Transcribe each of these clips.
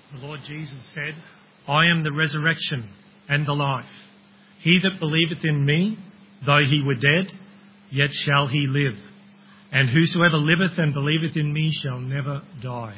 The Lord Jesus said, I am the resurrection and the life. He that believeth in me, though he were dead, yet shall he live. And whosoever liveth and believeth in me shall never die.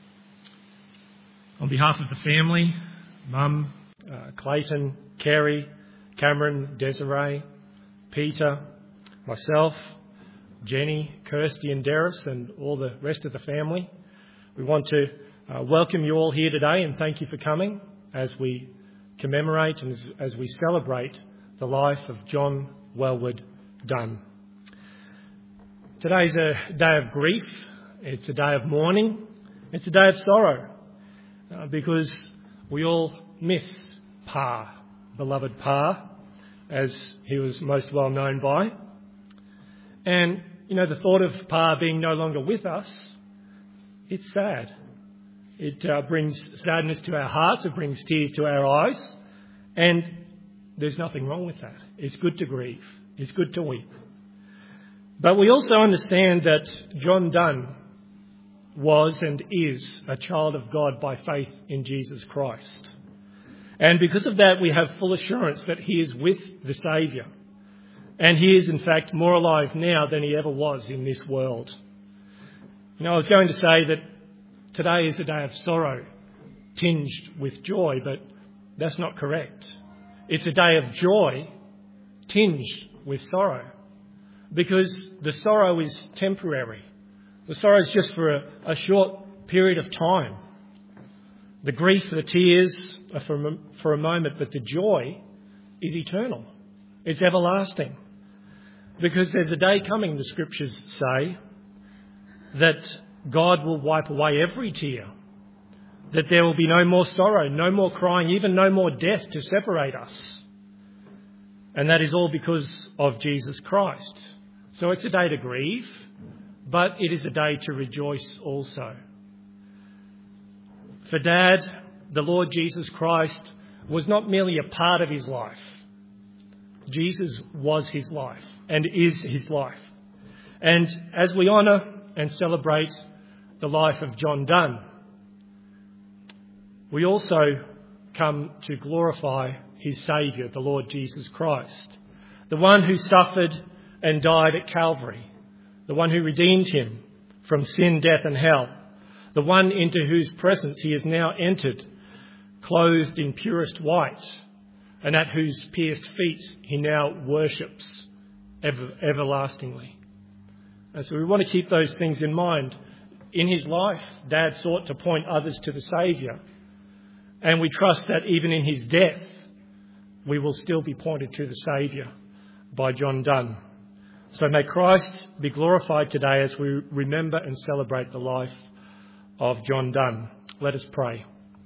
On behalf of the family, Mum, Clayton, Kerry, Cameron, Desiree, Peter, myself, Jenny, Kirsty and Darris and all the rest of the family, we want to welcome you all here today and thank you for coming as we commemorate and as we celebrate the life of John Wellwood Dunn. Today's a day of grief, it's a day of mourning, it's a day of sorrow because we all miss Pa, beloved Pa, as he was most well known by. And, the thought of Pa being no longer with us, it's sad. It brings sadness to our hearts, it brings tears to our eyes, and there's nothing wrong with that. It's good to grieve, it's good to weep. But we also understand that John Dunn was and is a child of God by faith in Jesus Christ. And because of that, we have full assurance that he is with the Saviour. And he is, in fact, more alive now than he ever was in this world. I was going to say that today is a day of sorrow, tinged with joy, but that's not correct. It's a day of joy, tinged with sorrow, because the sorrow is temporary. The sorrow is just for a short period of time. The grief, the tears are for a moment, but the joy is eternal. It's everlasting. Because there's a day coming, the scriptures say, that God will wipe away every tear, that there will be no more sorrow, no more crying, even no more death to separate us. And that is all because of Jesus Christ. So it's a day to grieve, but it is a day to rejoice also. For Dad, the Lord Jesus Christ was not merely a part of his life. Jesus was his life and is his life. And as we honour and celebrate the life of John Dunn, we also come to glorify his Saviour, the Lord Jesus Christ, the one who suffered and died at Calvary, the one who redeemed him from sin, death and hell, the one into whose presence he has now entered, clothed in purest white, and at whose pierced feet he now worships everlastingly. And so we want to keep those things in mind. In his life, Dad sought to point others to the Saviour, and we trust that even in his death, we will still be pointed to the Saviour by John Dunn. So may Christ be glorified today as we remember and celebrate the life of John Dunn. Let us pray.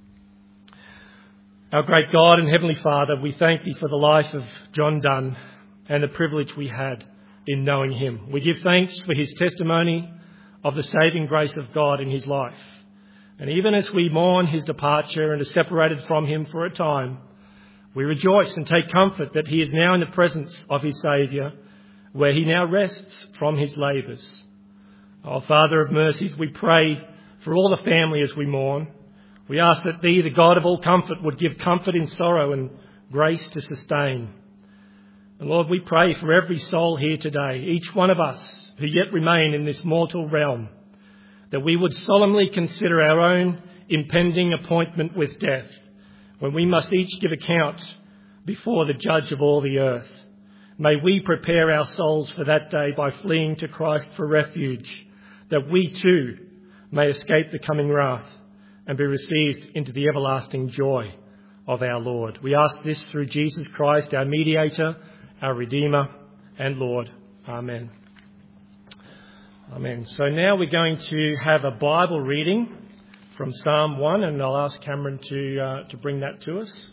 Our great God and Heavenly Father, we thank Thee for the life of John Dunn and the privilege we had in knowing him. We give thanks for his testimony of the saving grace of God in his life. And even as we mourn his departure and are separated from him for a time, we rejoice and take comfort that he is now in the presence of his Saviour, where he now rests from his labours. Our Father of mercies, we pray for all the family as we mourn. We ask that Thee, the God of all comfort, would give comfort in sorrow and grace to sustain. And Lord, we pray for every soul here today, each one of us who yet remain in this mortal realm, that we would solemnly consider our own impending appointment with death, when we must each give account before the Judge of all the earth. May we prepare our souls for that day by fleeing to Christ for refuge, that we too may escape the coming wrath and be received into the everlasting joy of our Lord. We ask this through Jesus Christ, our mediator, our Redeemer and Lord. Amen. Amen. So now we're going to have a Bible reading from Psalm 1, and I'll ask Cameron to bring that to us.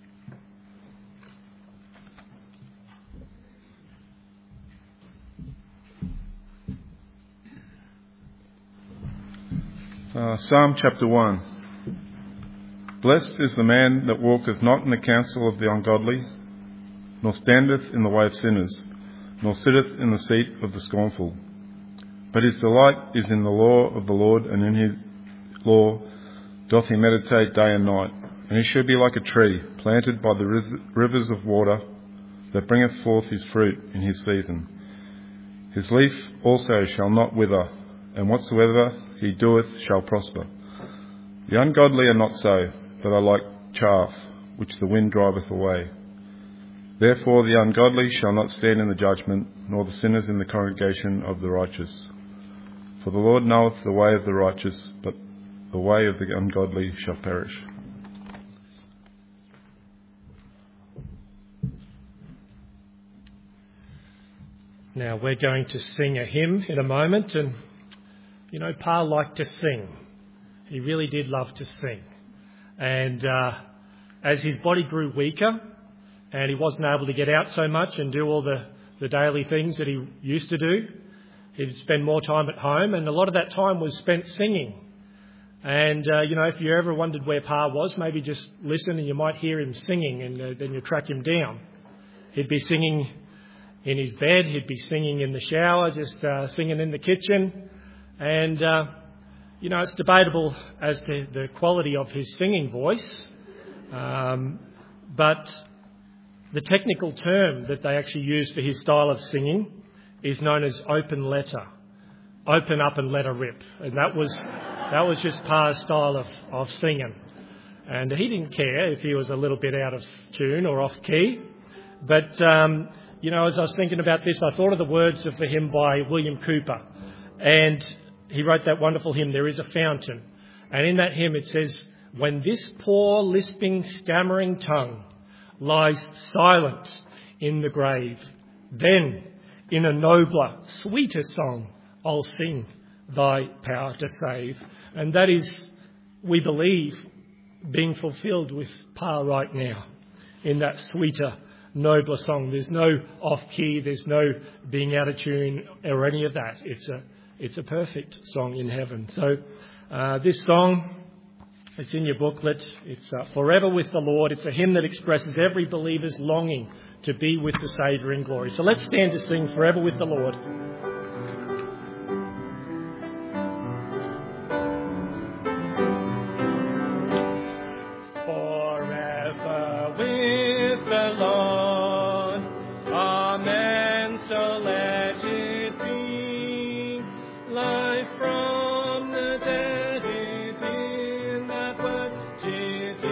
Psalm chapter 1. Blessed is the man that walketh not in the counsel of the ungodly, nor standeth in the way of sinners, nor sitteth in the seat of the scornful. But his delight is in the law of the Lord, and in his law doth he meditate day and night. And he shall be like a tree planted by the rivers of water, that bringeth forth his fruit in his season. His leaf also shall not wither, and whatsoever he doeth shall prosper. The ungodly are not so, but are like chaff, which the wind driveth away. Therefore the ungodly shall not stand in the judgment, nor the sinners in the congregation of the righteous. For the Lord knoweth the way of the righteous, but the way of the ungodly shall perish. Now we're going to sing a hymn in a moment, and you know, Pa liked to sing. He really did love to sing. And as his body grew weaker and he wasn't able to get out so much and do all the daily things that he used to do, he'd spend more time at home, and a lot of that time was spent singing. And, you know, if you ever wondered where Pa was, maybe just listen and you might hear him singing, and then you track him down. He'd be singing in his bed, he'd be singing in the shower, just singing in the kitchen. And, you know, it's debatable as to the quality of his singing voice. But the technical term that they actually use for his style of singing is known as open letter. Open up and let her rip. And that was just Pa's style of singing. And he didn't care if he was a little bit out of tune or off key. But, you know, as I was thinking about this, I thought of the words of the hymn by William Cooper. And he wrote that wonderful hymn, There is a Fountain. And in that hymn it says, when this poor, lisping, stammering tongue lies silent in the grave, then in a nobler, sweeter song I'll sing thy power to save. And that is, we believe, being fulfilled with Pa right now in that sweeter, nobler song. There's no off-key, there's no being out of tune or any of that. It's a perfect song in heaven. So this song, it's in your booklet. It's Forever with the Lord. It's a hymn that expresses every believer's longing to be with the Saviour in glory. So let's stand to sing Forever with the Lord. Forever with the Lord. Amen. So let it be. Life from the dead is in that word, 'tis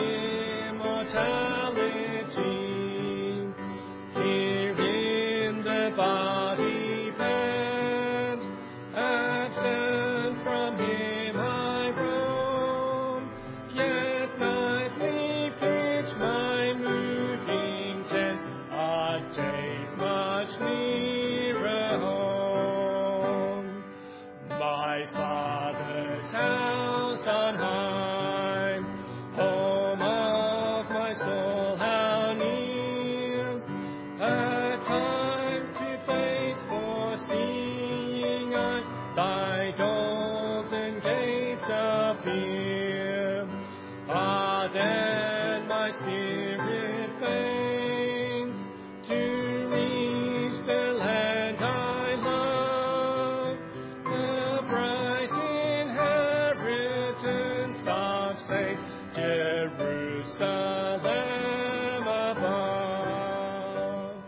immortality. Here in the body bent, absent from him I roam, yet nightly pitch my moving tent, our days much nearer home. My Father's house on high, home of my soul, how near, a time to faithful seeing I thy golden gates appear. Ah, then my spirit faints to reach the land I love, the bright inheritance of saints, Jerusalem above.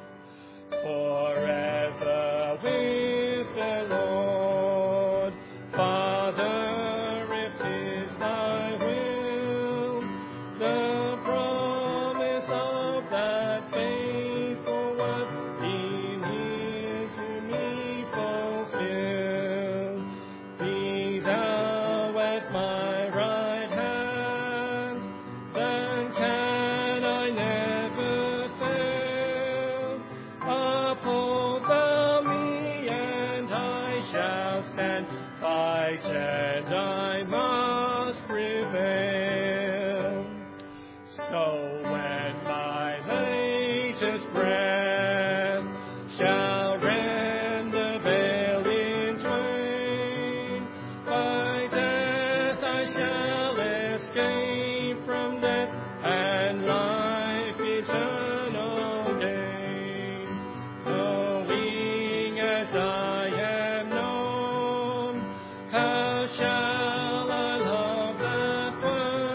Forever with the Lord, Father, if 'tis thy will, the promise of that faithful one in here to me fulfill. Be thou at my right hand, then can I never fail. Uphold thou me and I shall stand, fight and I must prevail. So when my latest breath shall rend the veil in twain, by death I shall escape from death and life eternal gain. Knowing as I am known, how shall I love that word?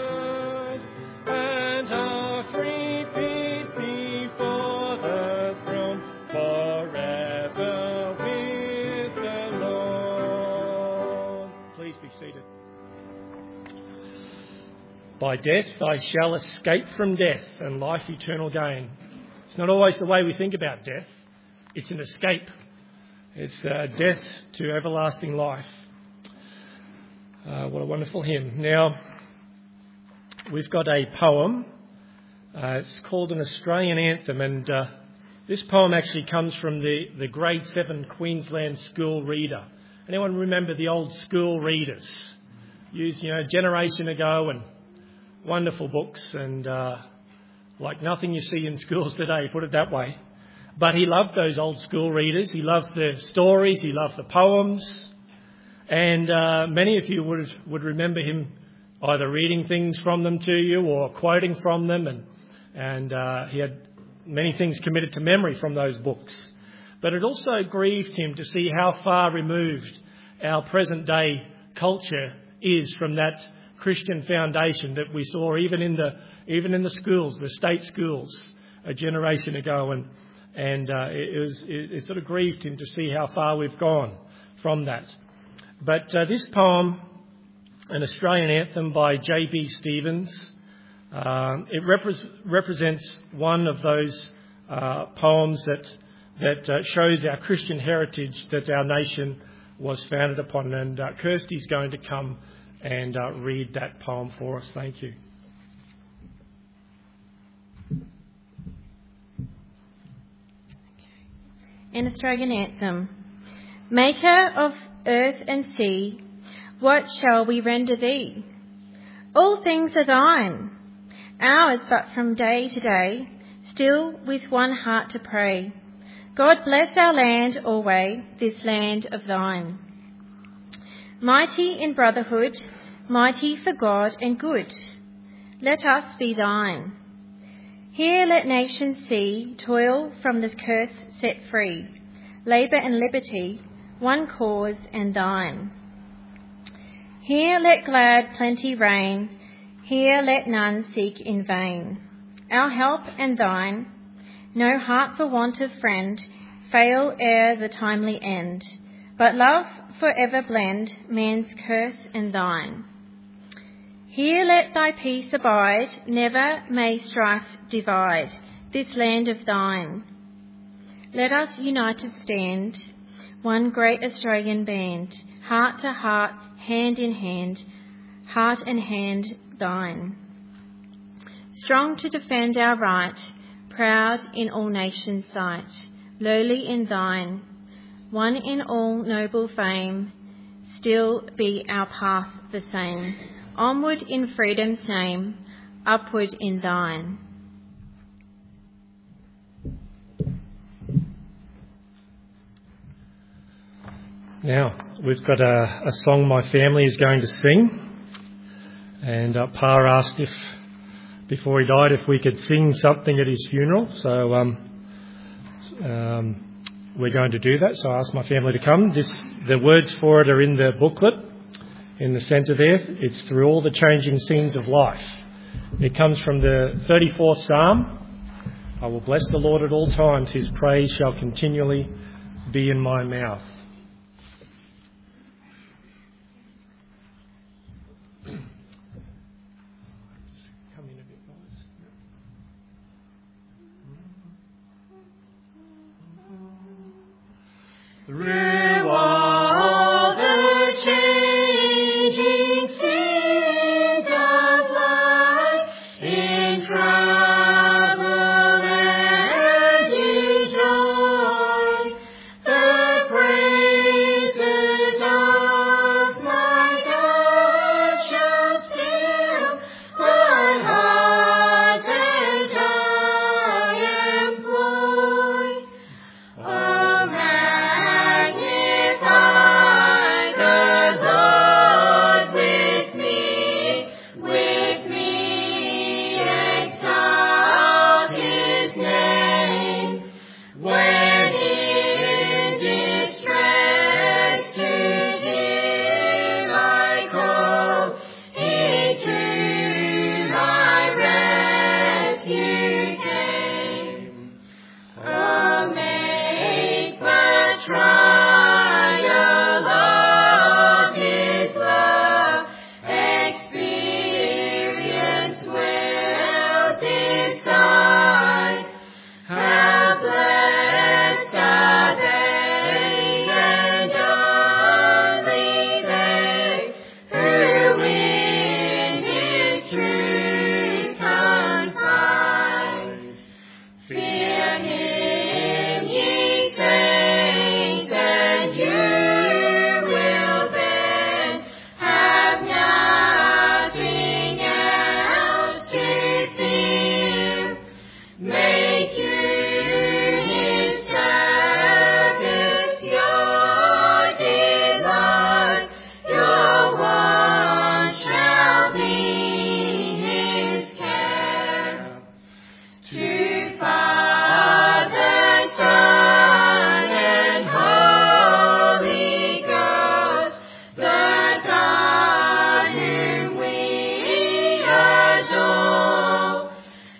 by death I shall escape from death and life eternal gain. It's not always the way we think about death. It's an escape. It's death to everlasting life. What a wonderful hymn. Now, we've got a poem. It's called an Australian Anthem, and this poem actually comes from the grade 7 Queensland school reader. Anyone remember the old school readers? Used, generation ago, and wonderful books, and like nothing you see in schools today, put it that way. But he loved those old school readers. He loved the stories. He loved the poems. And many of you would remember him either reading things from them to you or quoting from them. And he had many things committed to memory from those books. But it also grieved him to see how far removed our present day culture is from that Christian foundation that we saw even in the schools, the state schools, a generation ago. And it sort of grieved him to see how far we've gone from that. But this poem, an Australian Anthem by J.B. Stevens, it represents one of those poems that shows our Christian heritage that our nation was founded upon. And Kirsty's going to come and read that poem for us. Thank you. An Australian Anthem. Maker of earth and sea, what shall we render thee? All things are thine, ours but from day to day, still with one heart to pray. God bless our land alway, this land of thine. Mighty in brotherhood, mighty for God and good, let us be thine. Here let nations see, toil from the curse set free, labour and liberty, one cause and thine. Here let glad plenty reign, here let none seek in vain. Our help and thine, no heart for want of friend, fail ere the timely end, but love for ever blend man's curse and thine. Here let thy peace abide, never may strife divide this land of thine. Let us united stand, one great Australian band, heart to heart, hand in hand, heart and hand thine. Strong to defend our right, proud in all nations' sight, lowly in thine, one in all noble fame, still be our path the same, onward in freedom's name, upward in thine. Now, we've got a song my family is going to sing, and Pa asked if, before he died, if we could sing something at his funeral, so we're going to do that. So I asked my family to come. The words for it are in the booklet in the centre there. It's through all the changing scenes of life. It comes from the 34th Psalm. I will bless the Lord at all times. His praise shall continually be in my mouth. Through all the changing scenes of life, in trouble and in joy, the praise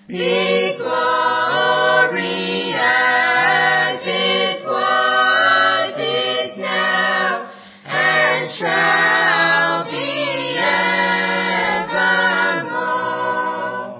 be glory as it was, is now, and shall be evermore.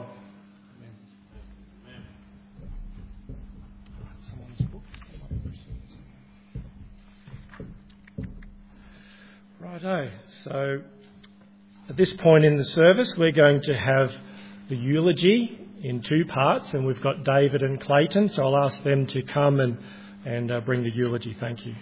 Righto. So at this point in the service, we're going to have the eulogy in two parts, and we've got David and Clayton, so I'll ask them to come and bring the eulogy. Thank you.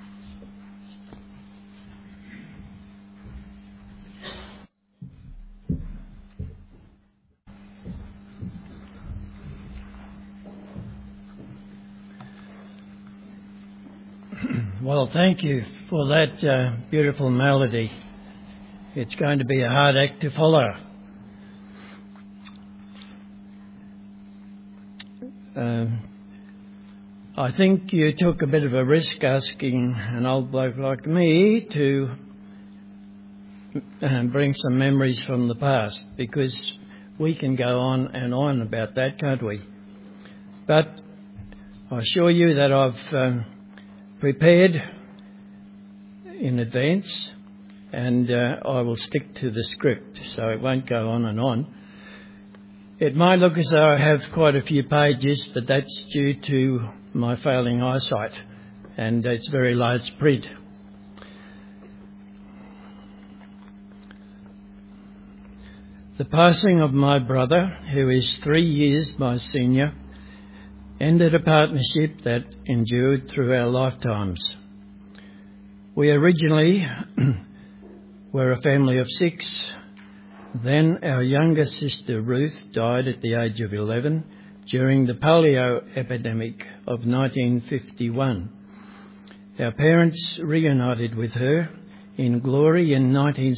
Well, thank you for that beautiful melody. It's going to be a hard act to follow. I think you took a bit of a risk asking an old bloke like me to bring some memories from the past, because we can go on and on about that, can't we? But I assure you that I've prepared in advance, and I will stick to the script, so it won't go on and on. It might look as though I have quite a few pages, but that's due to my failing eyesight, and it's very large print. The passing of my brother, who is 3 years my senior, ended a partnership that endured through our lifetimes. We originally were a family of 6. Then our younger sister Ruth died at the age of 11 during the polio epidemic of 1951. Our parents reunited with her in glory in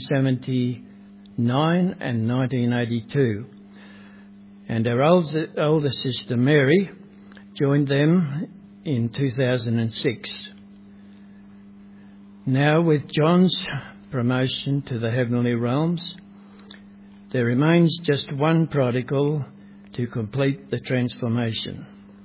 1979 and 1982. And our older sister Mary joined them in 2006. Now, with John's promotion to the heavenly realms, there remains just one prodigal to complete the transformation.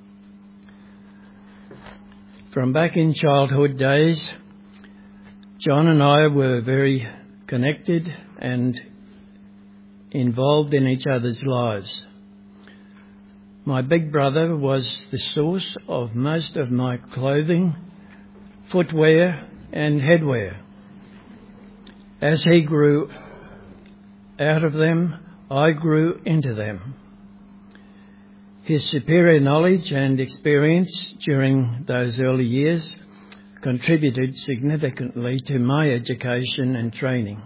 From back in childhood days, John and I were very connected and involved in each other's lives. My big brother was the source of most of my clothing, footwear and headwear. As he grew out of them, I grew into them. His superior knowledge and experience during those early years contributed significantly to my education and training.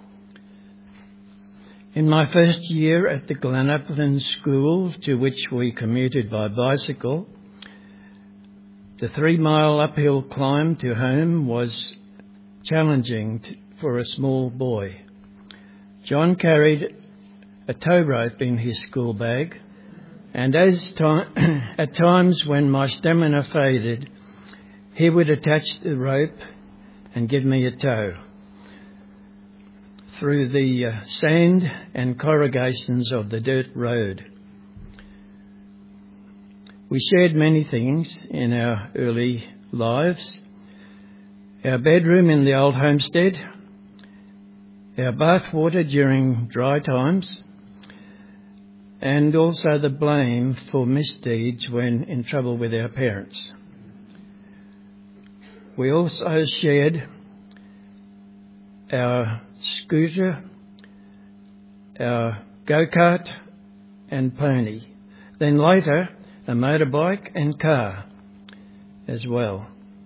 In my first year at the Glenaplin School, to which we commuted by bicycle, the 3-mile uphill climb to home was challenging for a small boy. John carried a tow rope in his school bag, and at times when my stamina faded, he would attach the rope and give me a tow through the sand and corrugations of the dirt road. We shared many things in our early lives: our bedroom in the old homestead, our bath water during dry times, and also the blame for misdeeds when in trouble with our parents. We also shared our scooter, our go-kart and pony, then later a motorbike and car as well.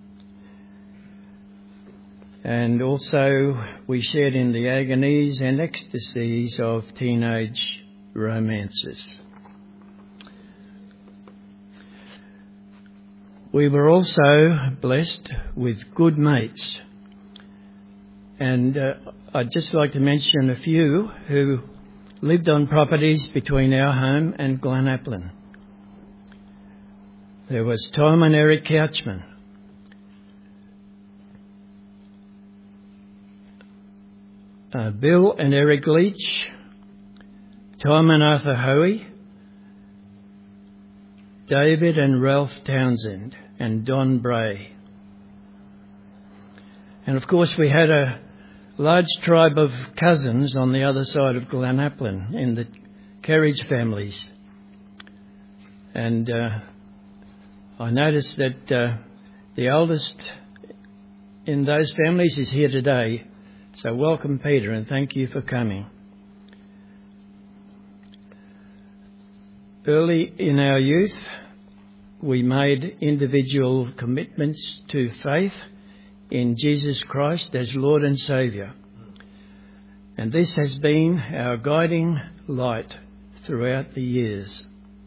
And also we shared in the agonies and ecstasies of teenage romances. We were also blessed with good mates, and I'd just like to mention a few who lived on properties between our home and Glenaplin. There was Tom and Eric Couchman, Bill and Eric Leach, Tom and Arthur Hoey, David and Ralph Townsend, and Don Bray. And of course we had a large tribe of cousins on the other side of Glenaplin in the Kerridge families. And I noticed that the oldest in those families is here today. So welcome, Peter, and thank you for coming. Early in our youth, we made individual commitments to faith in Jesus Christ as Lord and Saviour. And this has been our guiding light throughout the years.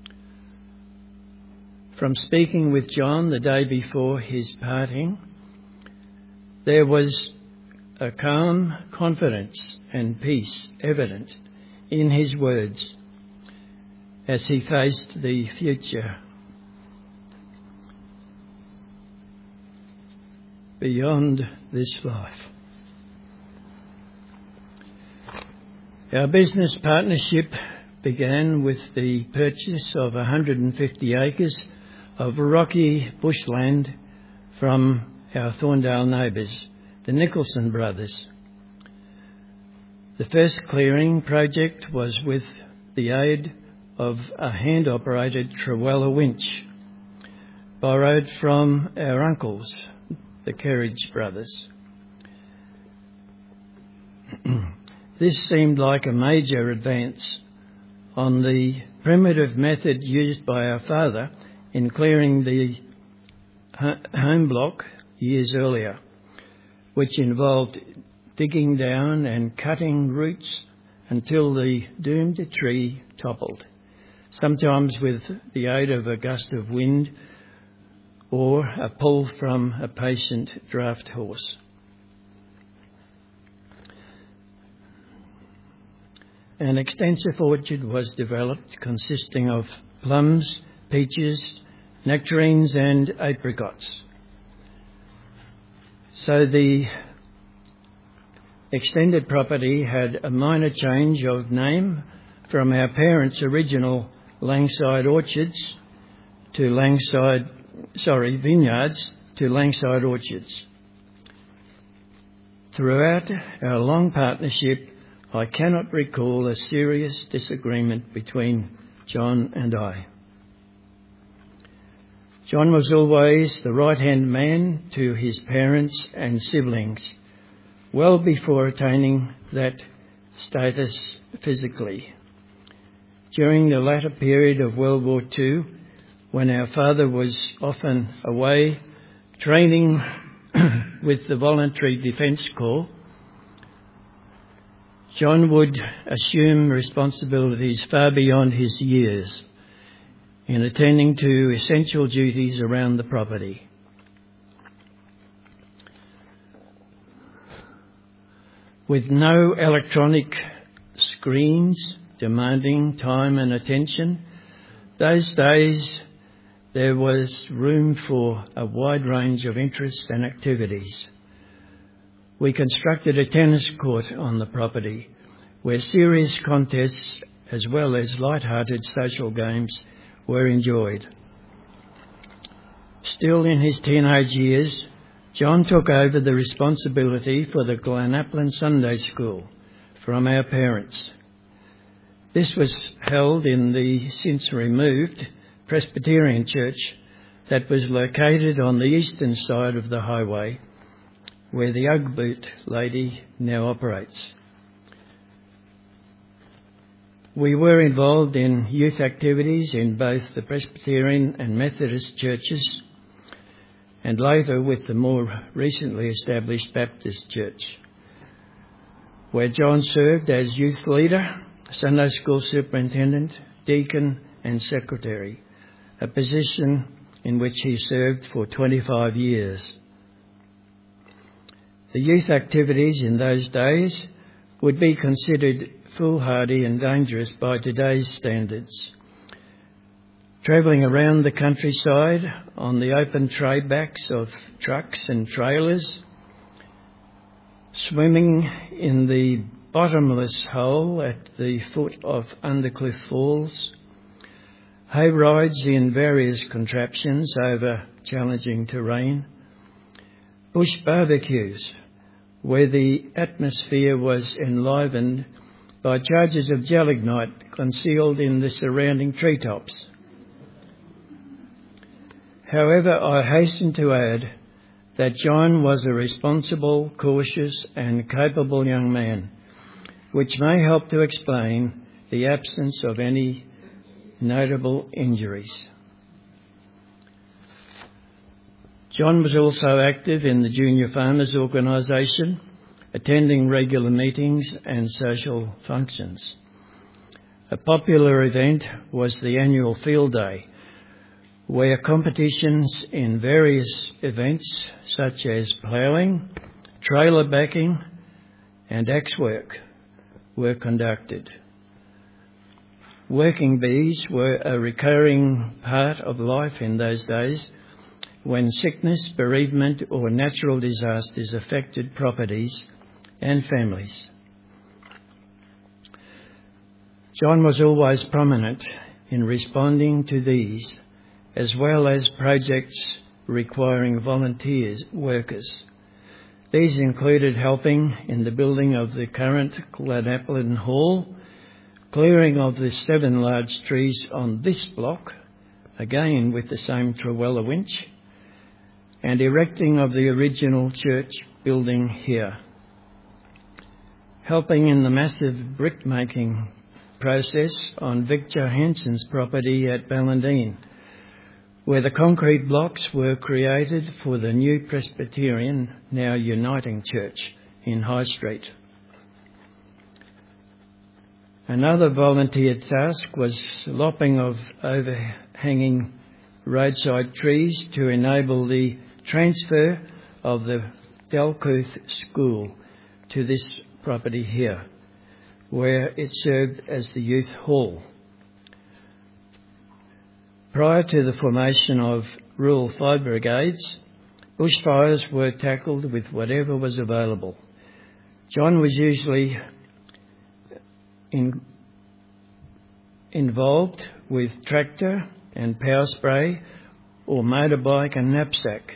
From speaking with John the day before his parting, there was a calm confidence and peace evident in his words as he faced the future beyond this life. Our business partnership began with the purchase of 150 acres of rocky bushland from our Thorndale neighbours, the Nicholson brothers. The first clearing project was with the aid of a hand-operated Trewella winch, borrowed from our uncles, the Kerridge brothers. This seemed like a major advance on the primitive method used by our father in clearing the home block years earlier, which involved digging down and cutting roots until the doomed tree toppled, sometimes with the aid of a gust of wind or a pull from a patient draft horse. An extensive orchard was developed consisting of plums, peaches, nectarines and apricots. So the extended property had a minor change of name from our parents' original Langside Orchards to Vineyards to Langside Orchards. Throughout our long partnership, I cannot recall a serious disagreement between John and I. John was always the right-hand man to his parents and siblings, well before attaining that status physically. During the latter period of World War II, when our father was often away training with the Voluntary Defence Corps, John would assume responsibilities far beyond his years in attending to essential duties around the property. With no electronic screens demanding time and attention, those days there was room for a wide range of interests and activities. We constructed a tennis court on the property where serious contests as well as light-hearted social games were enjoyed. Still in his teenage years, John took over the responsibility for the Glenaplin Sunday School from our parents. This was held in the since removed Presbyterian Church that was located on the eastern side of the highway, where the Ugg Boot lady now operates. We were involved in youth activities in both the Presbyterian and Methodist churches, and later with the more recently established Baptist Church, where John served as youth leader, Sunday school superintendent, deacon and secretary, a position in which he served for 25 years. The youth activities in those days would be considered foolhardy and dangerous by today's standards. Travelling around the countryside on the open tray backs of trucks and trailers, swimming in the bottomless hole at the foot of Undercliff Falls, hay rides in various contraptions over challenging terrain, bush barbecues where the atmosphere was enlivened by charges of gelignite concealed in the surrounding treetops. However, I hasten to add that John was a responsible, cautious and capable young man, which may help to explain the absence of any notable injuries. John was also active in the Junior Farmers Organisation, attending regular meetings and social functions. A popular event was the annual field day, where competitions in various events such as ploughing, trailer backing and axe work were conducted. Working bees were a recurring part of life in those days when sickness, bereavement or natural disasters affected properties and families. John was always prominent in responding to these, as well as projects requiring volunteers, workers. These included helping in the building of the current Glanaplin Hall, clearing of the 7 large trees on this block, again with the same Trewella winch, and erecting of the original church building here. Helping in the massive brick-making process on Vic Johansson's property at Ballandine, where the concrete blocks were created for the new Presbyterian, now Uniting Church in High Street. Another volunteer task was lopping of overhanging roadside trees to enable the transfer of the Dalcouth School to this property here, where it served as the youth hall. Prior to the formation of Rural Fire Brigades, bushfires were tackled with whatever was available. John was usually involved with tractor and power spray or motorbike and knapsack.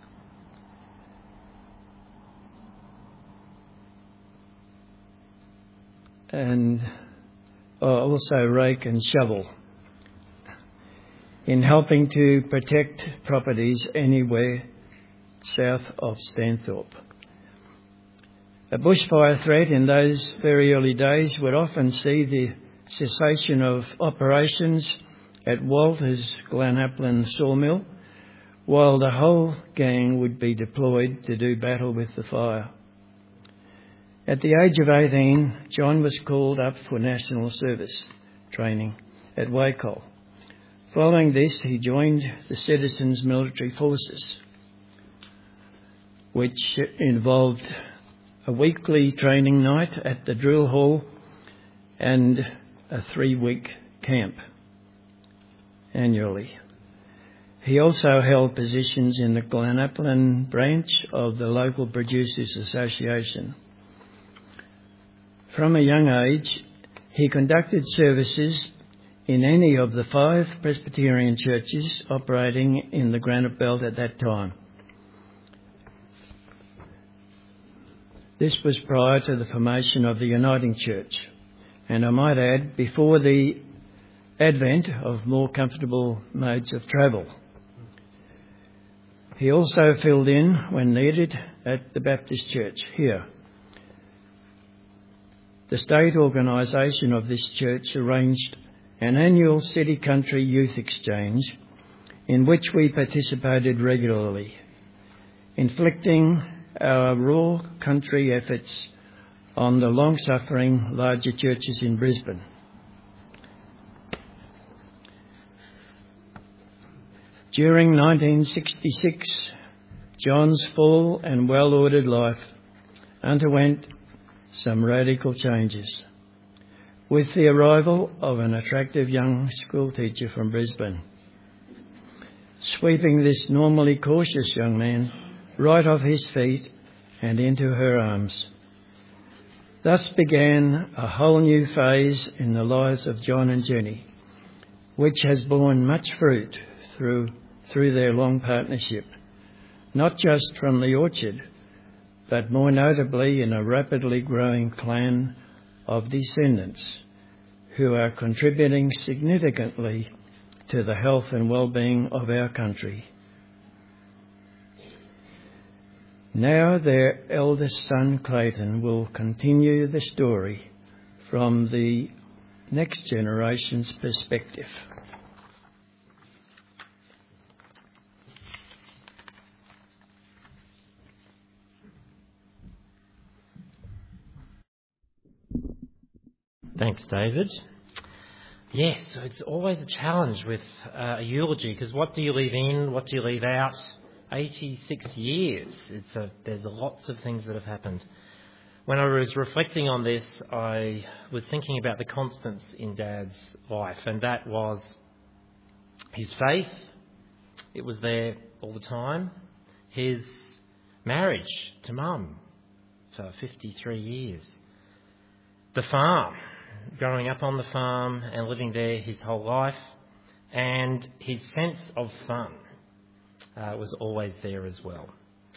And also rake and shovel in helping to protect properties anywhere south of Stanthorpe. A bushfire threat in those very early days would often see the cessation of operations at Walter's Glanaplin sawmill, while the whole gang would be deployed to do battle with the fire. At the age of 18, John was called up for national service training at Wacol. Following this, he joined the Citizens Military Forces, which involved a weekly training night at the drill hall and a 3-week camp annually. He also held positions in the Glanaplin branch of the local Producers Association. From a young age, he conducted services in any of the 5 Presbyterian churches operating in the Granite Belt at that time. This was prior to the formation of the Uniting Church, and I might add, before the advent of more comfortable modes of travel. He also filled in when needed at the Baptist Church here. The state organisation of this church arranged an annual city-country youth exchange in which we participated regularly, inflicting our raw country efforts on the long-suffering larger churches in Brisbane. During 1966, John's full and well-ordered life underwent some radical changes, with the arrival of an attractive young schoolteacher from Brisbane, sweeping this normally cautious young man right off his feet and into her arms. Thus began a whole new phase in the lives of John and Jenny, which has borne much fruit through their long partnership, not just from the orchard, but more notably in a rapidly growing clan of descendants who are contributing significantly to the health and well-being of our country. Now their eldest son, Clayton, will continue the story from the next generation's perspective. Thanks, David. Yes, it's always a challenge with a eulogy, because what do you leave in, what do you leave out? 86 years. There's lots of things that have happened. When I was reflecting on this, I was thinking about the constants in Dad's life, and that was his faith. It was there all the time. His marriage to Mum for 53 years. The farm, growing up on the farm and living there his whole life, and his sense of fun was always there as well.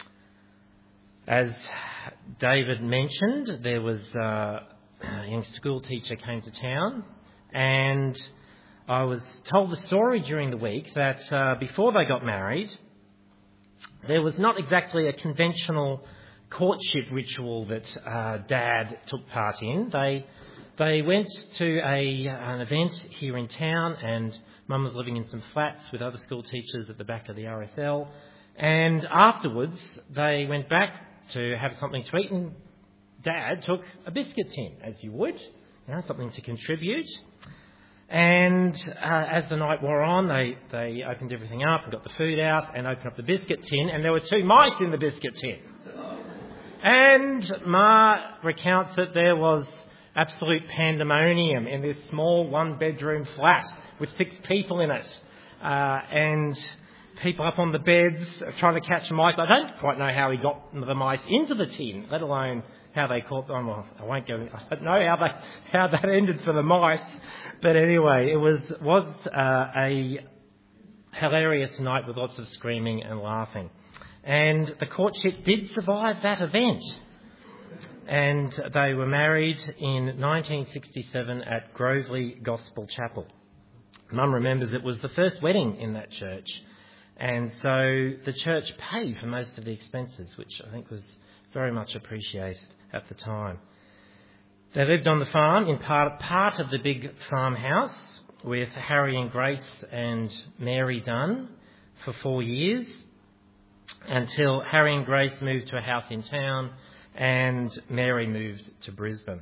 As David mentioned, there was a young school teacher came to town, and I was told the story during the week that before they got married, there was not exactly a conventional courtship ritual that Dad took part in. They went to an event here in town, and Mum was living in some flats with other school teachers at the back of the RSL. And afterwards, they went back to have something to eat, and Dad took a biscuit tin, as you would, something to contribute. And as the night wore on, they opened everything up and got the food out and opened up the biscuit tin, and there were 2 mice in the biscuit tin. And Ma recounts that there was absolute pandemonium in this small 1-bedroom flat with 6 people in it, and people up on the beds trying to catch mice. I don't quite know how he got the mice into the tin, let alone how they caught them. Well, I won't go. I don't know how that ended for the mice, but anyway, it was a hilarious night with lots of screaming and laughing. And the courtship did survive that event. And they were married in 1967 at Groveley Gospel Chapel. Mum remembers it was the first wedding in that church. And so the church paid for most of the expenses, which I think was very much appreciated at the time. They lived on the farm in part of the big farmhouse with Harry and Grace and Mary Dunn for 4 years, until Harry and Grace moved to a house in town and Mary moved to Brisbane.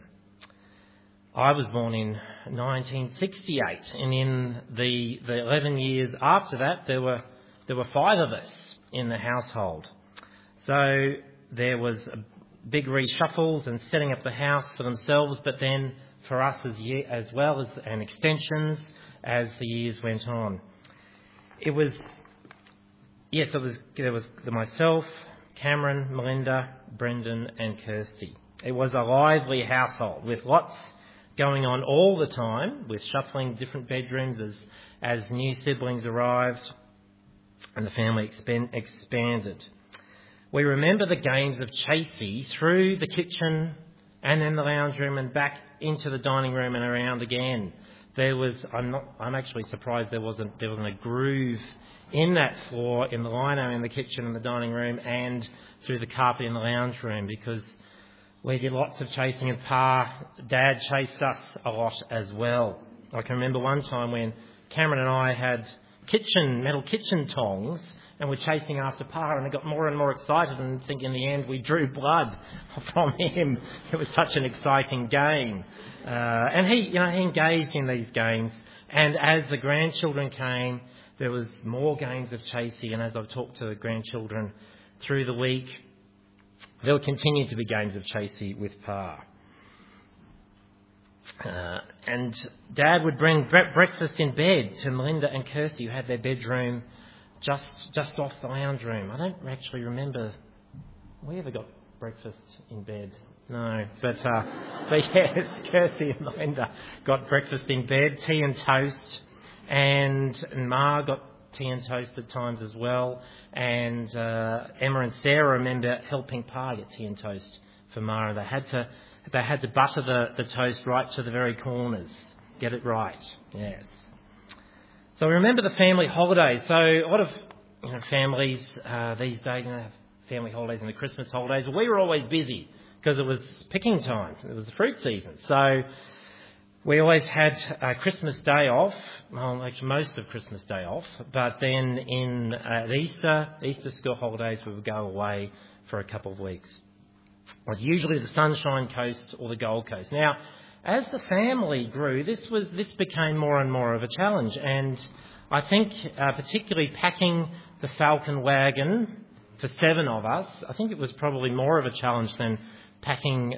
I was born in 1968, and in the 11 years after that, there were 5 of us in the household. So there was a big reshuffles and setting up the house for themselves, but then for us as well as and extensions as the years went on. There was myself, Cameron, Melinda, Brendan and Kirsty. It was a lively household with lots going on all the time, with shuffling different bedrooms as new siblings arrived and the family expanded. We remember the games of chasey through the kitchen and then the lounge room and back into the dining room and around again. I'm actually surprised there wasn't a groove in that floor, in the lino in the kitchen and the dining room and through the carpet in the lounge room, because we did lots of chasing, and Dad chased us a lot as well. I can remember one time when Cameron and I had metal kitchen tongs and were chasing after Pa, and I got more and more excited, and I think in the end we drew blood from him. It was such an exciting game. And he engaged in these games, and as the grandchildren came, there was more games of chasey, and as I've talked to the grandchildren through the week, there will continue to be games of chasey with Pa. And Dad would bring breakfast in bed to Melinda and Kirsty, who had their bedroom just off the lounge room. I don't actually remember we ever got breakfast in bed. No, but yes, Kirsty and Melinda got breakfast in bed, tea and toast, and Ma got tea and toast at times as well, and Emma and Sarah remember helping Pa get tea and toast for Ma, and they had to butter the toast right to the very corners, get it right. Yes. So we remember the family holidays. So a lot of families these days have family holidays and the Christmas holidays. Well, we were always busy because it was picking time. It was the fruit season. So we always had Christmas Day off, well, actually most of Christmas Day off, but then in Easter school holidays, we would go away for a couple of weeks. It was usually the Sunshine Coast or the Gold Coast. Now, as the family grew, this became more and more of a challenge, and I think particularly packing the Falcon wagon for 7 of us, I think it was probably more of a challenge than packing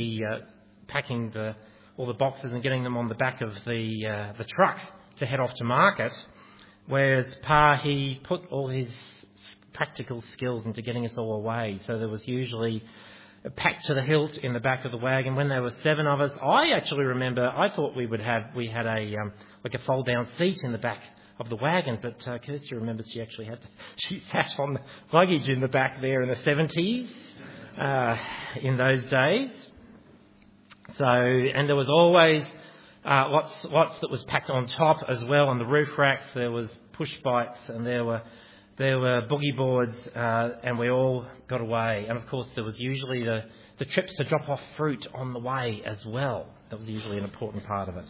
all the boxes and getting them on the back of the truck to head off to market. Whereas Pa, he put all his practical skills into getting us all away. So there was usually packed to the hilt in the back of the wagon. When there were 7 of us, I actually remember I thought we had a fold down seat in the back of the wagon, but Kirsty remembers she sat on the luggage in the back there in the 70s in those days. So, and there was always lots that was packed on top as well. On the roof racks there was push bikes, and there were boogie boards, and we all got away. And of course there was usually the trips to drop off fruit on the way as well. That was usually an important part of it.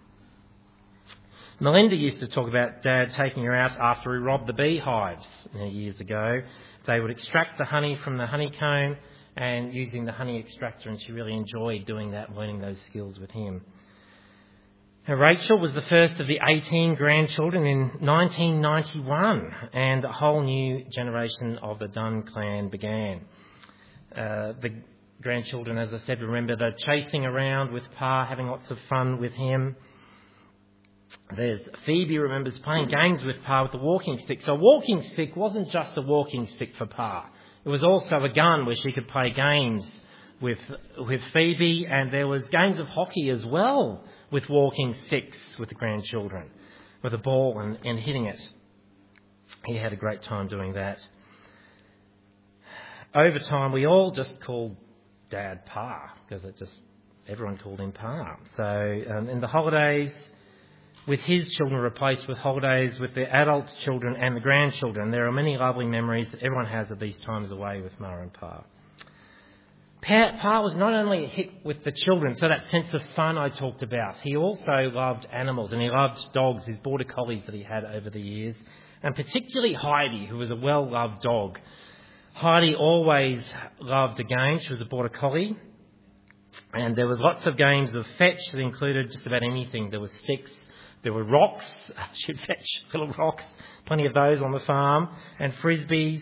Melinda used to talk about Dad taking her out after he robbed the beehives years ago. They would extract the honey from the honeycomb and using the honey extractor, and she really enjoyed doing that and learning those skills with him. Now, Rachel was the first of the 18 grandchildren in 1991, and a whole new generation of the Dunn clan began. The grandchildren, as I said, remember the chasing around with Pa, having lots of fun with him. There's Phoebe remembers playing games with Pa with the walking stick. So a walking stick wasn't just a walking stick for Pa. It was also a gun where she could play games with Phoebe, and there was games of hockey as well with walking sticks with the grandchildren, with a ball and hitting it. He had a great time doing that. Over time, we all just called Dad Pa, because everyone called him Pa. So in the holidays, with his children replaced with holidays with the adult children and the grandchildren, there are many lovely memories that everyone has of these times away with Ma and Pa. Pa was not only a hit with the children, so that sense of fun I talked about, he also loved animals, and he loved dogs, his border collies that he had over the years, and particularly Heidi, who was a well-loved dog. Heidi always loved a game. She was a border collie, and there was lots of games of fetch that included just about anything. There were sticks, there were rocks. She'd fetch little rocks, plenty of those on the farm, and frisbees.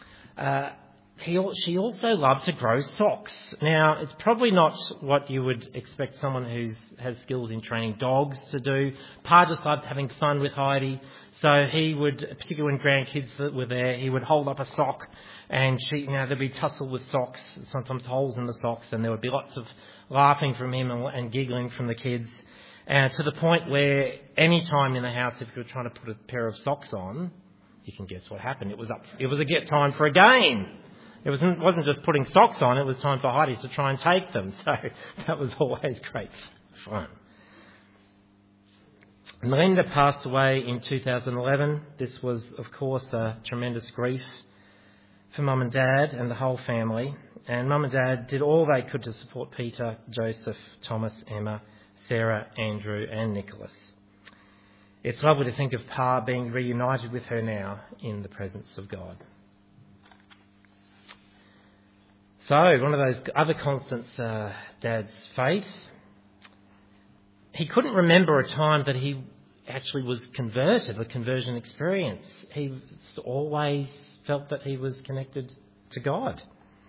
She also loved to grow socks. Now, it's probably not what you would expect someone who has skills in training dogs to do. Pa just loved having fun with Heidi. So he would, particularly when grandkids were there, he would hold up a sock, and there'd be tussle with socks, sometimes holes in the socks, and there would be lots of laughing from him and giggling from the kids. To the point where any time in the house, if you were trying to put a pair of socks on, you can guess what happened. It was time for a game. It wasn't just putting socks on, it was time for Heidi to try and take them. So that was always great fun. Melinda passed away in 2011. This was, of course, a tremendous grief for Mum and Dad and the whole family. And Mum and Dad did all they could to support Peter, Joseph, Thomas, Emma, Sarah, Andrew and Nicholas. It's lovely to think of Pa being reunited with her now in the presence of God. So, one of those other constants, Dad's faith. He couldn't remember a time that he actually was converted, a conversion experience. He always felt that he was connected to God.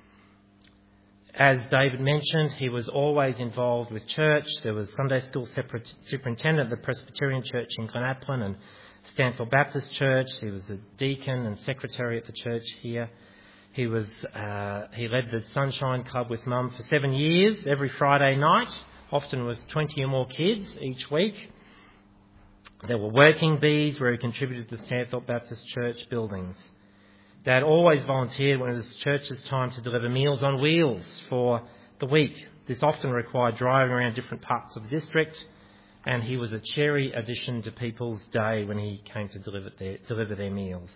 As David mentioned, he was always involved with church. There was Sunday school superintendent at the Presbyterian Church in Glenaplin and Stanfield Baptist Church. He was a deacon and secretary at the church here. He led the Sunshine Club with Mum for 7 years, every Friday night, often with 20 or more kids each week. There were working bees where he contributed to Stanthorpe Baptist Church buildings. Dad always volunteered when it was church's time to deliver meals on wheels for the week. This often required driving around different parts of the district, and he was a cheery addition to people's day when he came to deliver their meals.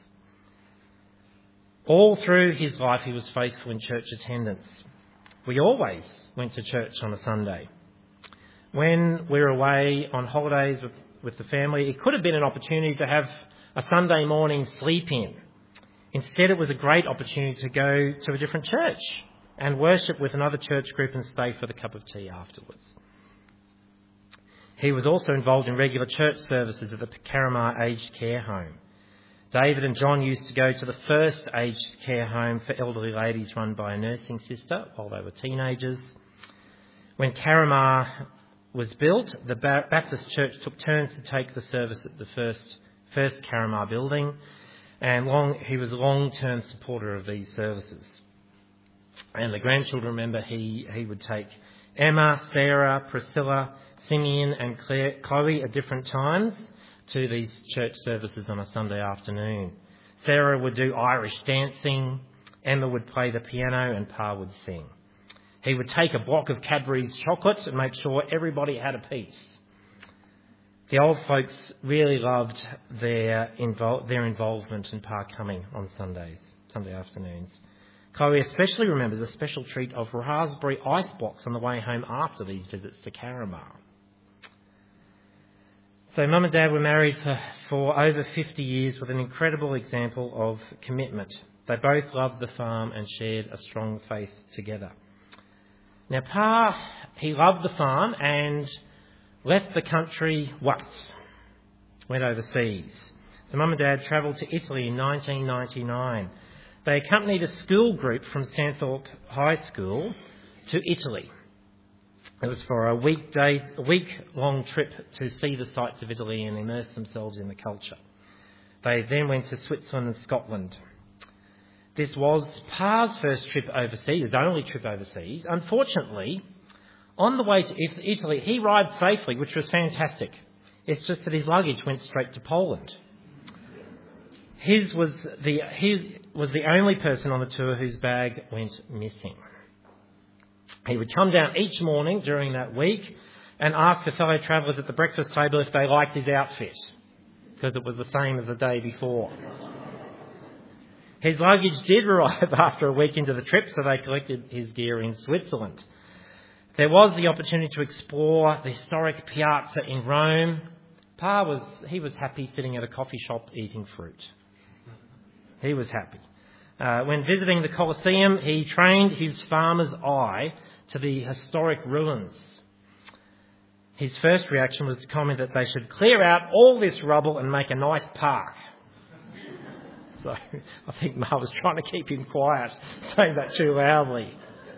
All through his life he was faithful in church attendance. We always went to church on a Sunday. When we were away on holidays with the family, it could have been an opportunity to have a Sunday morning sleep-in. Instead, it was a great opportunity to go to a different church and worship with another church group and stay for the cup of tea afterwards. He was also involved in regular church services at the Carramar Aged Care Home. David and John used to go to the first aged care home for elderly ladies run by a nursing sister while they were teenagers. When Carramar was built, the Baptist Church took turns to take the service at the first Carramar building, and he was a long-term supporter of these services. And the grandchildren remember he would take Emma, Sarah, Priscilla, Simeon and Chloe at different times to these church services on a Sunday afternoon. Sarah would do Irish dancing, Emma would play the piano, and Pa would sing. He would take a block of Cadbury's chocolate and make sure everybody had a piece. The old folks really loved their involvement in Pa coming on Sunday afternoons. Chloe especially remembers a special treat of raspberry ice blocks on the way home after these visits to Carramar. So Mum and Dad were married for over 50 years with an incredible example of commitment. They both loved the farm and shared a strong faith together. Now, Pa, he loved the farm and left the country once, went overseas. So Mum and Dad travelled to Italy in 1999. They accompanied a school group from Stanthorpe High School to Italy. It was for a week-long trip to see the sights of Italy and immerse themselves in the culture. They then went to Switzerland and Scotland. This was Pa's first trip overseas, his only trip overseas. Unfortunately, on the way to Italy, he arrived safely, which was fantastic. It's just that his luggage went straight to Poland. He was the only person on the tour whose bag went missing. He would come down each morning during that week and ask the fellow travellers at the breakfast table if they liked his outfit, because it was the same as the day before. His luggage did arrive after a week into the trip, so they collected his gear in Switzerland. There was the opportunity to explore the historic piazza in Rome. Pa was happy sitting at a coffee shop eating fruit. He was happy. When visiting the Colosseum, he trained his farmer's eye to the historic ruins. His first reaction was to comment that they should clear out all this rubble and make a nice park. So I think Ma was trying to keep him quiet, saying that too loudly.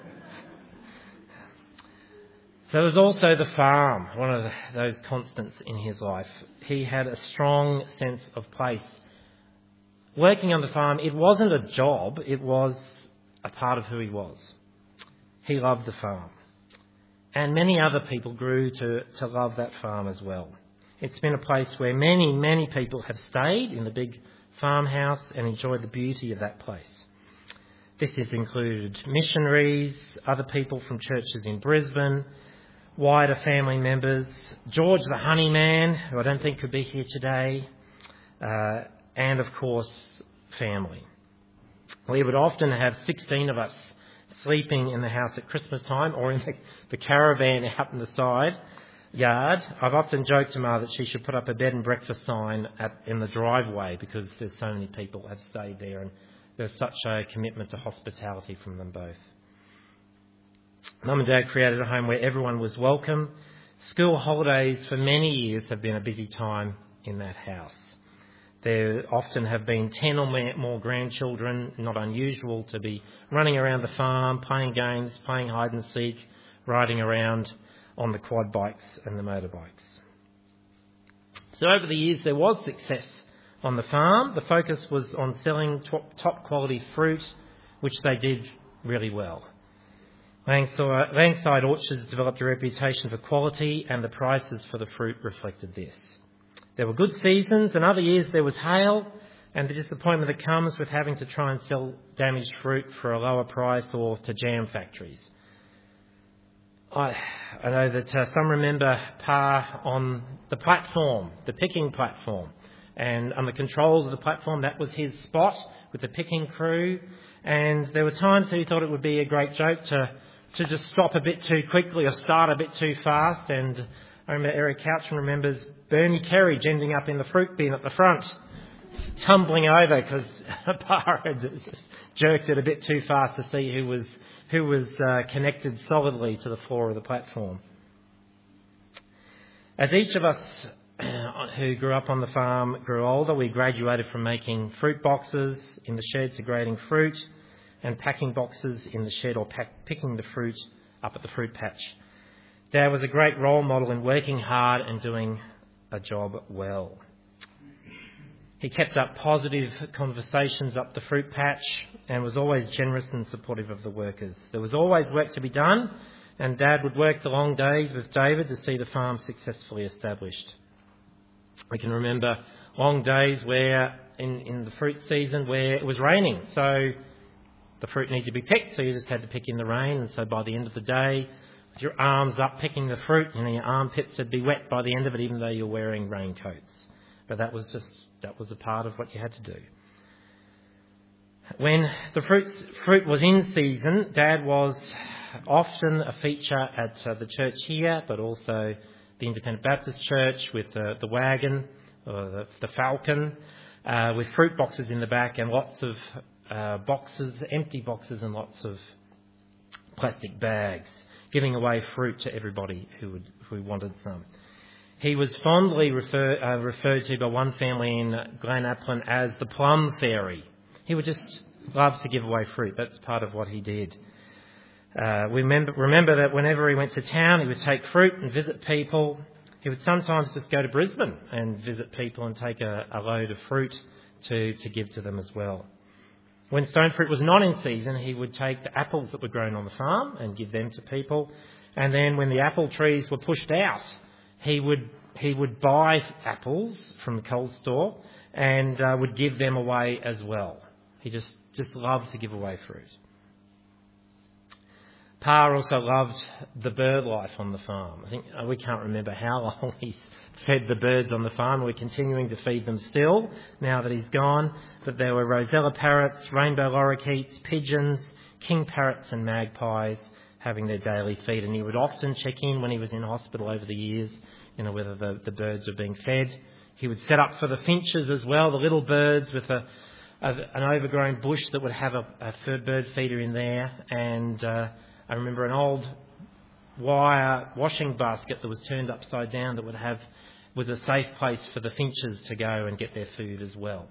So there was also the farm, one of those constants in his life. He had a strong sense of place. Working on the farm, it wasn't a job, it was a part of who he was. He loved the farm. And many other people grew to love that farm as well. It's been a place where many, many people have stayed in the big farmhouse and enjoyed the beauty of that place. This has included missionaries, other people from churches in Brisbane, wider family members, George the Honeyman, who I don't think could be here today, and of course, family. We would often have 16 of us sleeping in the house at Christmas time or in the caravan out in the side yard. I've often joked to Ma that she should put up a bed and breakfast sign in the driveway because there's so many people have stayed there and there's such a commitment to hospitality from them both. Mum and Dad created a home where everyone was welcome. School holidays for many years have been a busy time in that house. There often have been 10 or more grandchildren, not unusual to be running around the farm, playing games, playing hide and seek, riding around on the quad bikes and the motorbikes. So over the years there was success on the farm. The focus was on selling top quality fruit, which they did really well. Langside Orchards developed a reputation for quality and the prices for the fruit reflected this. There were good seasons, and other years there was hail, and the disappointment that comes with having to try and sell damaged fruit for a lower price or to jam factories. I know that some remember Pa on the platform, the picking platform, and on the controls of the platform, that was his spot with the picking crew. And there were times that he thought it would be a great joke to just stop a bit too quickly or start a bit too fast. And I remember Eric Couchman remembers Bernie Kerridge ending up in the fruit bin at the front, tumbling over because Pa had just jerked it a bit too fast to see who was connected solidly to the floor of the platform. As each of us who grew up on the farm grew older, we graduated from making fruit boxes in the shed to grading fruit and packing boxes in the shed or picking the fruit up at the fruit patch. Dad was a great role model in working hard and doing a job well. He kept up positive conversations up the fruit patch and was always generous and supportive of the workers. There was always work to be done, and Dad would work the long days with David to see the farm successfully established. We can remember long days where in the fruit season where it was raining, so the fruit needed to be picked, so you just had to pick in the rain, and so by the end of the day, with your arms up picking the fruit, your armpits would be wet by the end of it, even though you're wearing raincoats. But that was a part of what you had to do. When the fruit was in season, Dad was often a feature at the church here, but also the Independent Baptist Church with the wagon, or the falcon, with fruit boxes in the back and lots of boxes, empty boxes and lots of plastic bags, giving away fruit to everybody who wanted some. He was fondly referred to by one family in Glen Applin as the plum fairy. He would just love to give away fruit. That's part of what he did. We remember that whenever he went to town, he would take fruit and visit people. He would sometimes just go to Brisbane and visit people and take a load of fruit to give to them as well. When stone fruit was not in season, he would take the apples that were grown on the farm and give them to people. And then when the apple trees were pushed out, he would buy apples from the cold store and would give them away as well. He just loved to give away fruit. Pa also loved the bird life on the farm. I think we can't remember how long he's fed the birds on the farm. We're continuing to feed them still now that he's gone. But there were rosella parrots, rainbow lorikeets, pigeons, king parrots and magpies having their daily feed. And he would often check in when he was in hospital over the years, whether the birds were being fed. He would set up for the finches as well, the little birds with an overgrown bush that would have a bird feeder in there. And I remember an old wire washing basket that was turned upside down that was a safe place for the finches to go and get their food as well.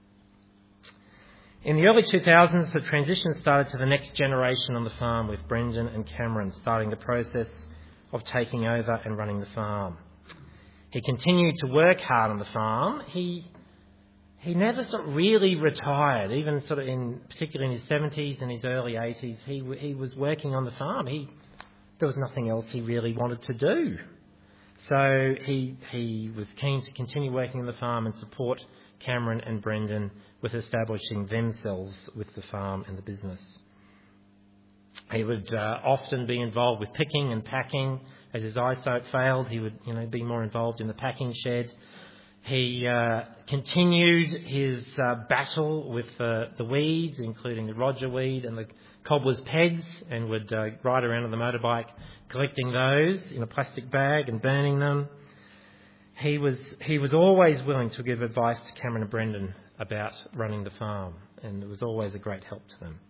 In the early 2000s, the transition started to the next generation on the farm with Brendan and Cameron starting the process of taking over and running the farm. He continued to work hard on the farm. He never sort of really retired, even sort of particularly in his 70s and his early 80s. He was working on the farm. There was nothing else he really wanted to do. So he was keen to continue working on the farm and support Cameron and Brendan with establishing themselves with the farm and the business. He would often be involved with picking and packing. As his eyesight failed, he would be more involved in the packing shed. He continued his battle with the weeds, including the Roger weed and the cobbler's pegs, and would ride around on the motorbike collecting those in a plastic bag and burning them. He was always willing to give advice to Cameron and Brendan about running the farm, and it was always a great help to them.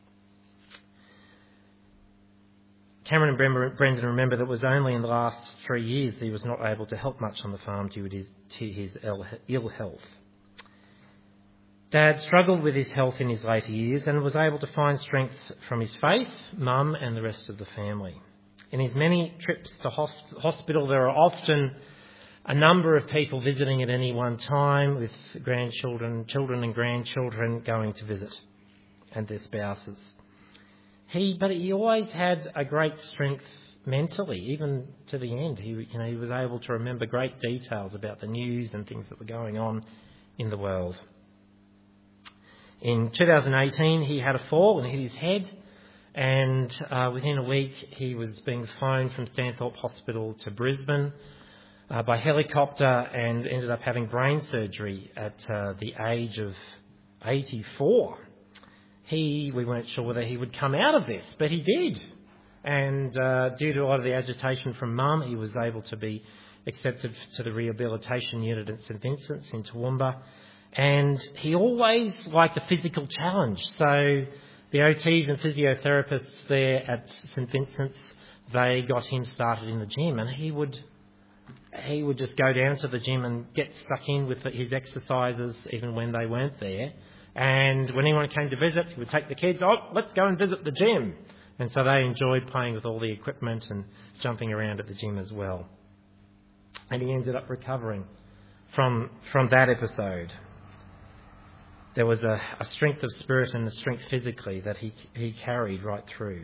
Cameron and Brendan remember that it was only in the last 3 years that he was not able to help much on the farm due to his ill health. Dad struggled with his health in his later years and was able to find strength from his faith, Mum and the rest of the family. In his many trips to hospital, there are often a number of people visiting at any one time, with grandchildren, children and grandchildren going to visit, and their spouses. But he always had a great strength mentally, even to the end. He was able to remember great details about the news and things that were going on in the world. In 2018, he had a fall and hit his head, and within a week he was being flown from Stanthorpe Hospital to Brisbane by helicopter and ended up having brain surgery at the age of 84. We weren't sure whether he would come out of this, but he did. And due to a lot of the agitation from Mum, he was able to be accepted to the rehabilitation unit at St Vincent's in Toowoomba. And he always liked a physical challenge. So the OTs and physiotherapists there at St Vincent's, they got him started in the gym, and he would just go down to the gym and get stuck in with his exercises even when they weren't there. And when anyone came to visit, he would take the kids, let's go and visit the gym. And so they enjoyed playing with all the equipment and jumping around at the gym as well. And he ended up recovering from that episode. There was a strength of spirit and a strength physically that he carried right through.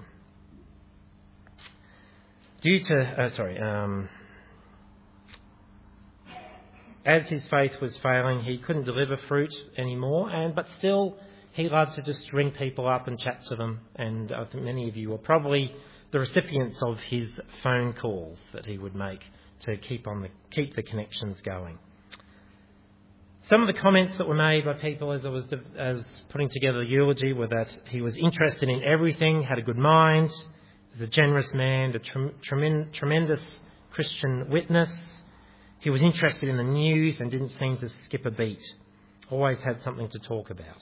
As his faith was failing, he couldn't deliver fruit anymore, but still he loved to just ring people up and chat to them. And I think many of you are probably the recipients of his phone calls that he would make to keep the connections going. Some of the comments that were made by people as I was putting together the eulogy were that he was interested in everything, had a good mind, was a generous man, a tremendous Christian witness. He was interested in the news and didn't seem to skip a beat. Always had something to talk about.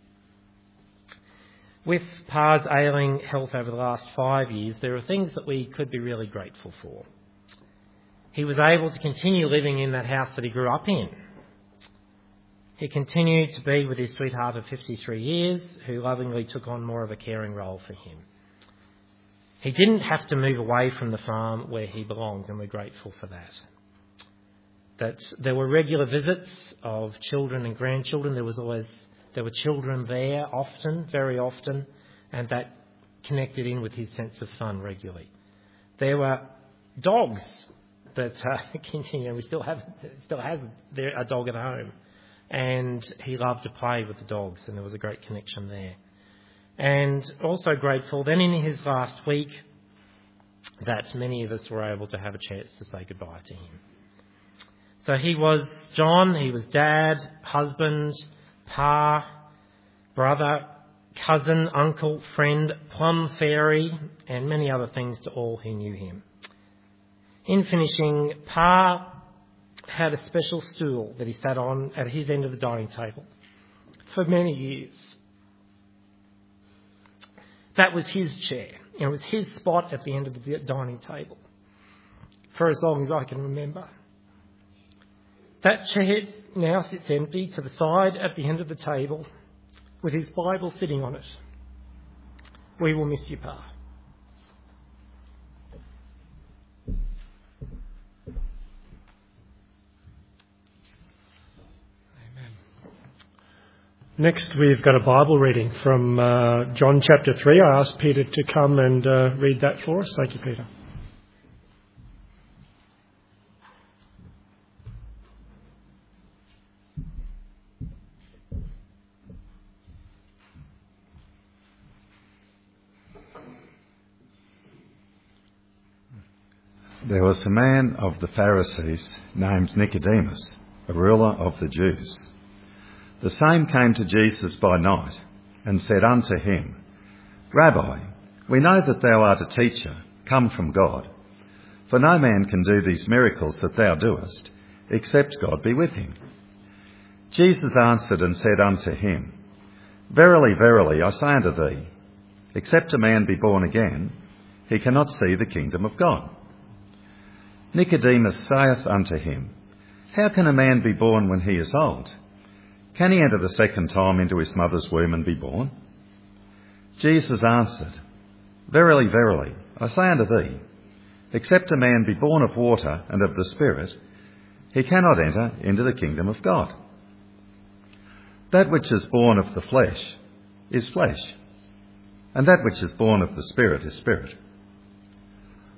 With Pa's ailing health over the last 5 years, there are things that we could be really grateful for. He was able to continue living in that house that he grew up in. He continued to be with his sweetheart of 53 years, who lovingly took on more of a caring role for him. He didn't have to move away from the farm where he belonged, and we're grateful for that. That there were regular visits of children and grandchildren. There were children there often, very often, and that connected in with his sense of fun regularly. There were dogs that continue. We still has a dog at home, and he loved to play with the dogs, and there was a great connection there. And also grateful then in his last week that many of us were able to have a chance to say goodbye to him. So he was John, he was dad, husband, pa, brother, cousin, uncle, friend, plum fairy, and many other things to all who knew him. In finishing, Pa had a special stool that he sat on at his end of the dining table for many years. That was his chair. It was his spot at the end of the dining table for as long as I can remember. That chair now sits empty to the side at the end of the table with his Bible sitting on it. We will miss you, Pa. Amen. Next, we've got a Bible reading from John chapter 3. I asked Peter to come and read that for us. Thank you, Peter. There was a man of the Pharisees named Nicodemus, a ruler of the Jews. The same came to Jesus by night and said unto him, Rabbi, we know that thou art a teacher, come from God. For no man can do these miracles that thou doest, except God be with him. Jesus answered and said unto him, Verily, verily, I say unto thee, except a man be born again, he cannot see the kingdom of God. Nicodemus saith unto him, How can a man be born when he is old? Can he enter the second time into his mother's womb and be born? Jesus answered, Verily, verily, I say unto thee, except a man be born of water and of the Spirit, he cannot enter into the kingdom of God. That which is born of the flesh is flesh, and that which is born of the Spirit is spirit.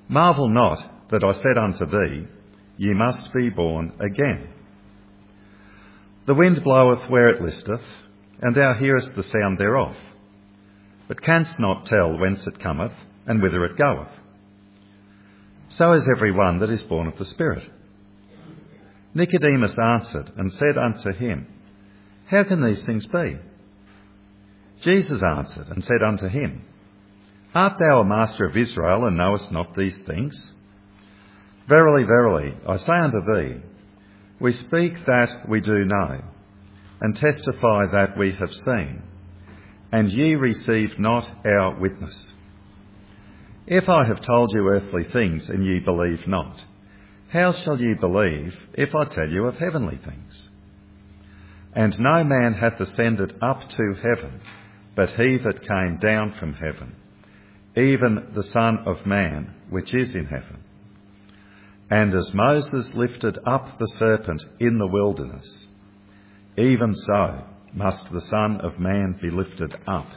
Marvel not that I said unto thee, Ye must be born again. The wind bloweth where it listeth, and thou hearest the sound thereof, but canst not tell whence it cometh, and whither it goeth. So is every one that is born of the Spirit. Nicodemus answered and said unto him, How can these things be? Jesus answered and said unto him, Art thou a master of Israel, and knowest not these things? Verily, verily, I say unto thee, we speak that we do know, and testify that we have seen, and ye receive not our witness. If I have told you earthly things, and ye believe not, how shall ye believe if I tell you of heavenly things? And no man hath ascended up to heaven, but he that came down from heaven, even the Son of Man which is in heaven. And as Moses lifted up the serpent in the wilderness, even so must the Son of Man be lifted up,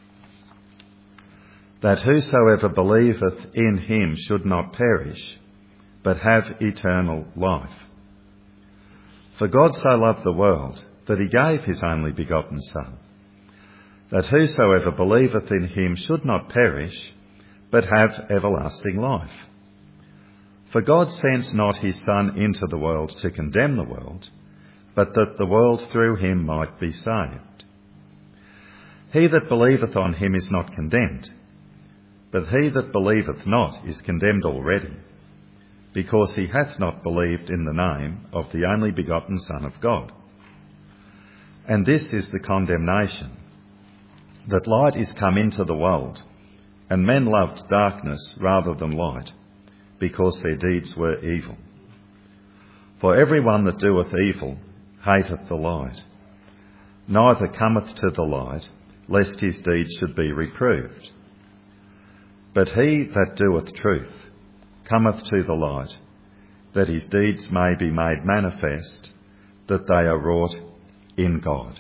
that whosoever believeth in him should not perish, but have eternal life. For God so loved the world, that he gave his only begotten Son, that whosoever believeth in him should not perish, but have everlasting life. For God sent not his Son into the world to condemn the world, but that the world through him might be saved. He that believeth on him is not condemned, but he that believeth not is condemned already, because he hath not believed in the name of the only begotten Son of God. And this is the condemnation, that light is come into the world, and men loved darkness rather than light, because their deeds were evil. For every one that doeth evil hateth the light, neither cometh to the light, lest his deeds should be reproved. But he that doeth truth cometh to the light, that his deeds may be made manifest, that they are wrought in God.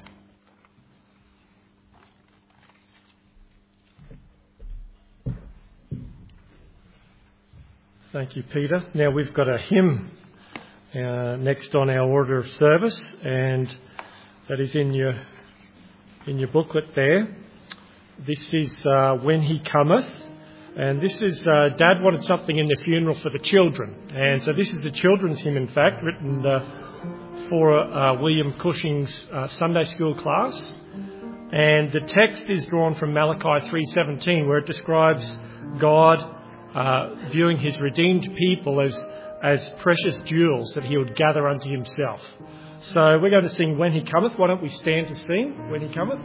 Thank you, Peter. Now we've got a hymn next on our order of service, and that is in your booklet there. This is When He Cometh, and this is Dad wanted something in the funeral for the children, and so this is the children's hymn, in fact, written for William Cushing's Sunday school class, and the text is drawn from Malachi 3:17, where it describes God viewing his redeemed people as precious jewels that he would gather unto himself. So we're going to sing When He Cometh. Why don't we stand to sing When He Cometh?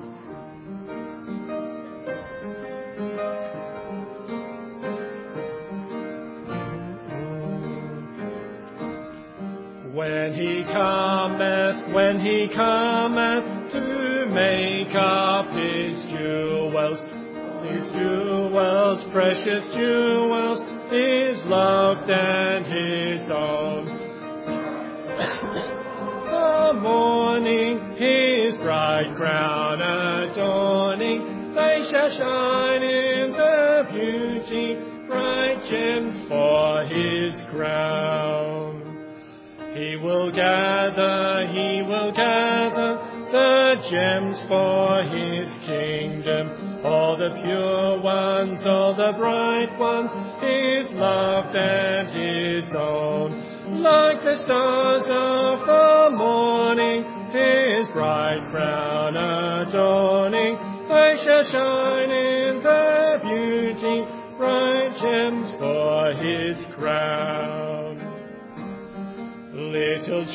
When he cometh to make up his jewels, precious jewels, his loved and his own. The morning his bright crown adorning, they shall shine in the beauty, bright gems for his crown. He will gather the gems for his kingdom, all the pure ones, all the bright ones, his loved and his own. Like the stars of the morning, his bright crown adorning, they shall shine in the beauty, bright gems for his crown. Little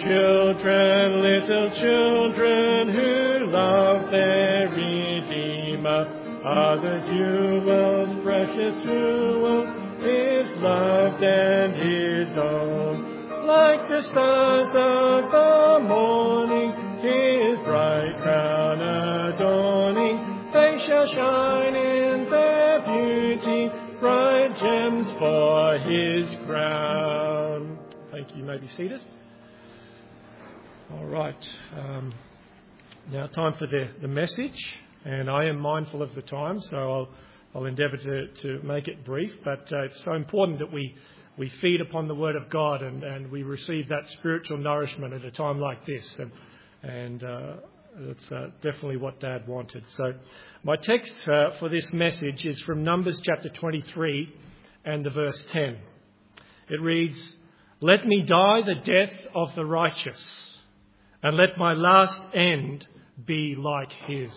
children who love their Redeemer are the jewels, precious jewels, his loved and his own. Like the stars of the morning, his bright crown adorning, they shall shine in their beauty, bright gems for his crown. Thank you. You may be seated. All right. Now time for the message, and I am mindful of the time, so I'll I'll endeavour to make it brief, but it's so important that we feed upon the Word of God and we receive that spiritual nourishment at a time like this. And that's definitely what Dad wanted. So my text for this message is from Numbers chapter 23 and the verse 10. It reads, "Let me die the death of the righteous, and let my last end be like his."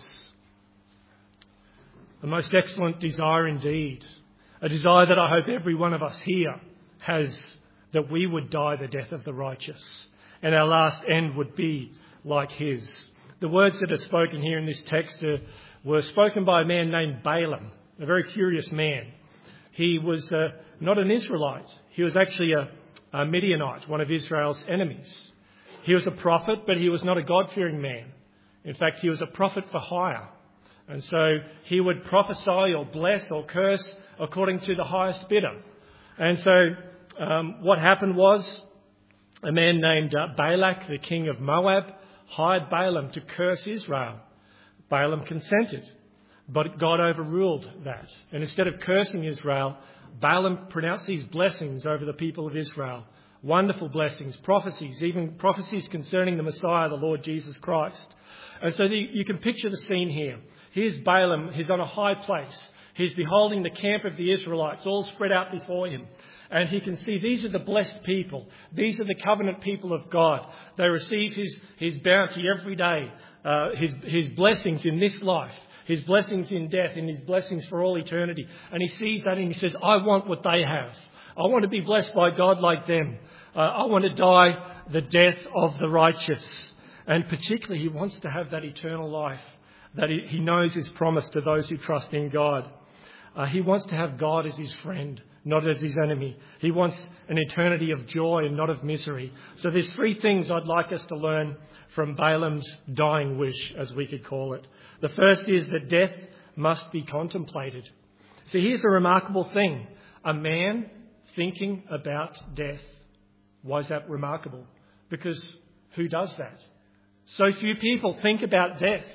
A most excellent desire indeed. A desire that I hope every one of us here has, that we would die the death of the righteous, and our last end would be like his. The words that are spoken here in this text were spoken by a man named Balaam, a very curious man. He was not an Israelite. He was actually a Midianite, one of Israel's enemies. He was a prophet, but he was not a God-fearing man. In fact, he was a prophet for hire. And so he would prophesy or bless or curse according to the highest bidder. And so what happened was a man named Balak, the king of Moab, hired Balaam to curse Israel. Balaam consented, but God overruled that. And instead of cursing Israel, Balaam pronounced these blessings over the people of Israel. Wonderful blessings, prophecies, even prophecies concerning the Messiah, the Lord Jesus Christ. And so you can picture the scene here. Here's Balaam. He's on a high place. He's beholding the camp of the Israelites all spread out before him. And he can see these are the blessed people. These are the covenant people of God. They receive his bounty every day, his blessings in this life, his blessings in death, and his blessings for all eternity. And he sees that and he says, I want what they have. I want to be blessed by God like them. I want to die the death of the righteous. And particularly he wants to have that eternal life that he knows is promised to those who trust in God. He wants to have God as his friend, not as his enemy. He wants an eternity of joy and not of misery. So there's three things I'd like us to learn from Balaam's dying wish, as we could call it. The first is that death must be contemplated. See, here's a remarkable thing. A man thinking about death. Why is that remarkable? Because who does that? So few people think about death.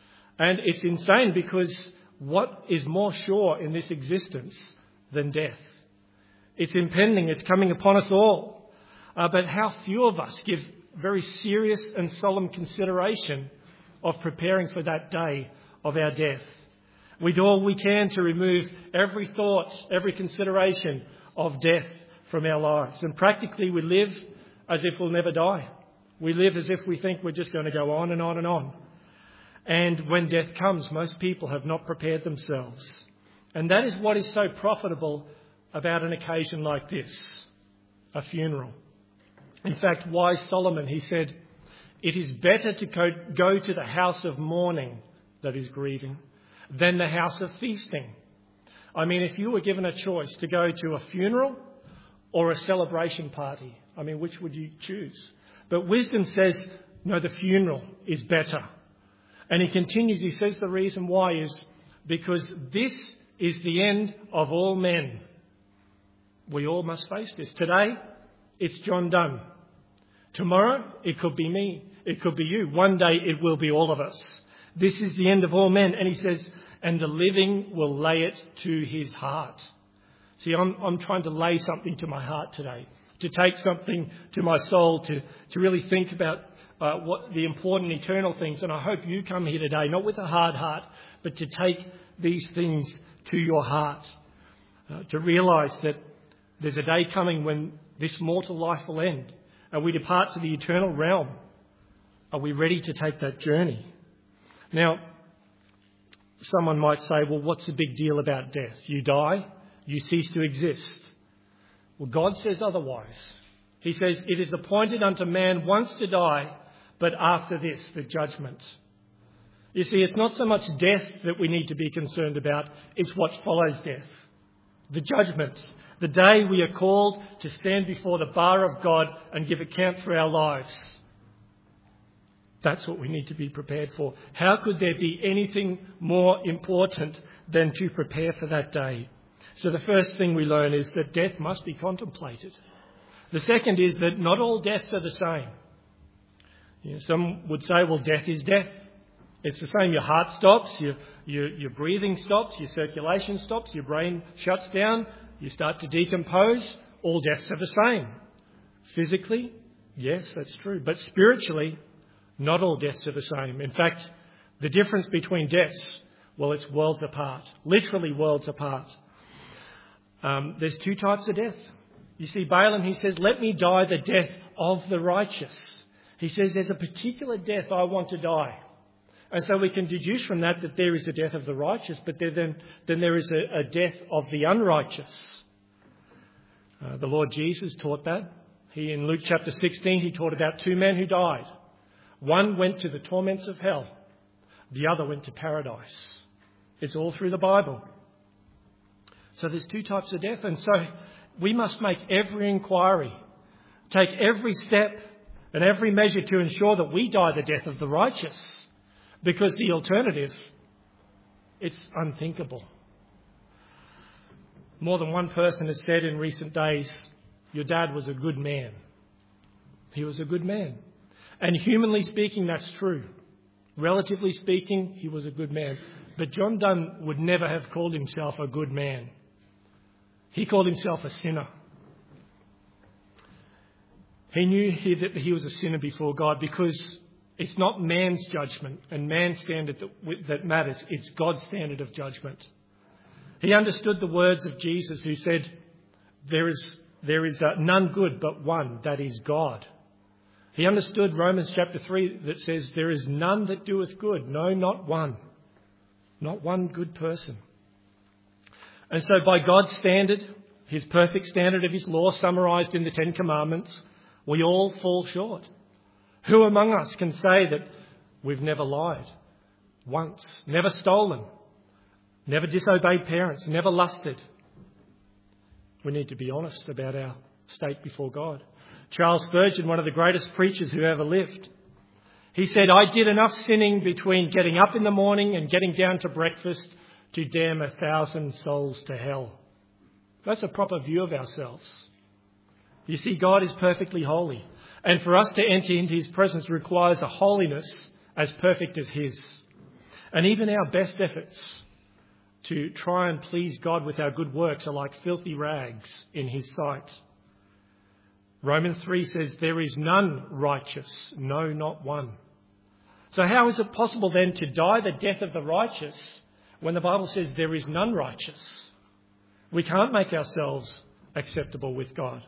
And it's insane because what is more sure in this existence than death? It's impending, it's coming upon us all. But how few of us give very serious and solemn consideration of preparing for that day of our death. We do all we can to remove every thought, every consideration of death from our lives. And practically we live as if we'll never die. We live as if we think we're just going to go on and on and on. And when death comes, most people have not prepared themselves. And that is what is so profitable about an occasion like this, a funeral. In fact, wise Solomon, he said, it is better to go to the house of mourning, that is grieving, than the house of feasting. I mean, if you were given a choice to go to a funeral or a celebration party, I mean, which would you choose? But wisdom says, no, the funeral is better. And he continues, he says the reason why is because this is the end of all men. We all must face this. Today, it's John Dunn. Tomorrow, it could be me. It could be you. One day, it will be all of us. This is the end of all men. And he says, and the living will lay it to his heart. See, I'm trying to lay something to my heart today, to take something to my soul, to really think about what the important eternal things. And I hope you come here today, not with a hard heart, but to take these things to your heart, to realise that there's a day coming when this mortal life will end and we depart to the eternal realm. Are we ready to take that journey? Now, someone might say, well, what's the big deal about death? You die, you cease to exist. Well, God says otherwise. He says, it is appointed unto man once to die, but after this, the judgment. You see, it's not so much death that we need to be concerned about, it's what follows death. The judgment. The day we are called to stand before the bar of God and give account for our lives. That's what we need to be prepared for. How could there be anything more important than to prepare for that day? So the first thing we learn is that death must be contemplated. The second is that not all deaths are the same. Some would say, well, death is death. It's the same. Your heart stops, your breathing stops, your circulation stops, your brain shuts down, you start to decompose. All deaths are the same. Physically, yes, that's true. But spiritually, not all deaths are the same. In fact, the difference between deaths, well, it's worlds apart. Literally worlds apart. There's two types of death. You see, Balaam, he says, let me die the death of the righteous. He says there's a particular death I want to die. And so we can deduce from that there is a death of the righteous, but then there is a death of the unrighteous. The Lord Jesus taught that. In Luke chapter 16, he taught about two men who died. One went to the torments of hell. The other went to paradise. It's all through the Bible. So there's two types of death. And so we must make every inquiry, take every step and every measure to ensure that we die the death of the righteous. Because the alternative, it's unthinkable. More than one person has said in recent days, your dad was a good man. He was a good man. And humanly speaking, that's true. Relatively speaking, he was a good man. But John Donne would never have called himself a good man. He called himself a sinner. He knew that he was a sinner before God because it's not man's judgment and man's standard that matters. It's God's standard of judgment. He understood the words of Jesus who said, there is none good but one, that is God. He understood Romans chapter 3 that says, there is none that doeth good. No, not one. Not one good person. And so by God's standard, his perfect standard of his law summarised in the Ten Commandments, we all fall short. Who among us can say that we've never lied once, never stolen, never disobeyed parents, never lusted? We need to be honest about our state before God. Charles Spurgeon, one of the greatest preachers who ever lived, he said, I did enough sinning between getting up in the morning and getting down to breakfast to damn 1,000 souls to hell. That's a proper view of ourselves. You see, God is perfectly holy. And for us to enter into his presence requires a holiness as perfect as his. And even our best efforts to try and please God with our good works are like filthy rags in his sight. Romans 3 says, there is none righteous, no, not one. So how is it possible then to die the death of the righteous when the Bible says there is none righteous? We can't make ourselves acceptable with God.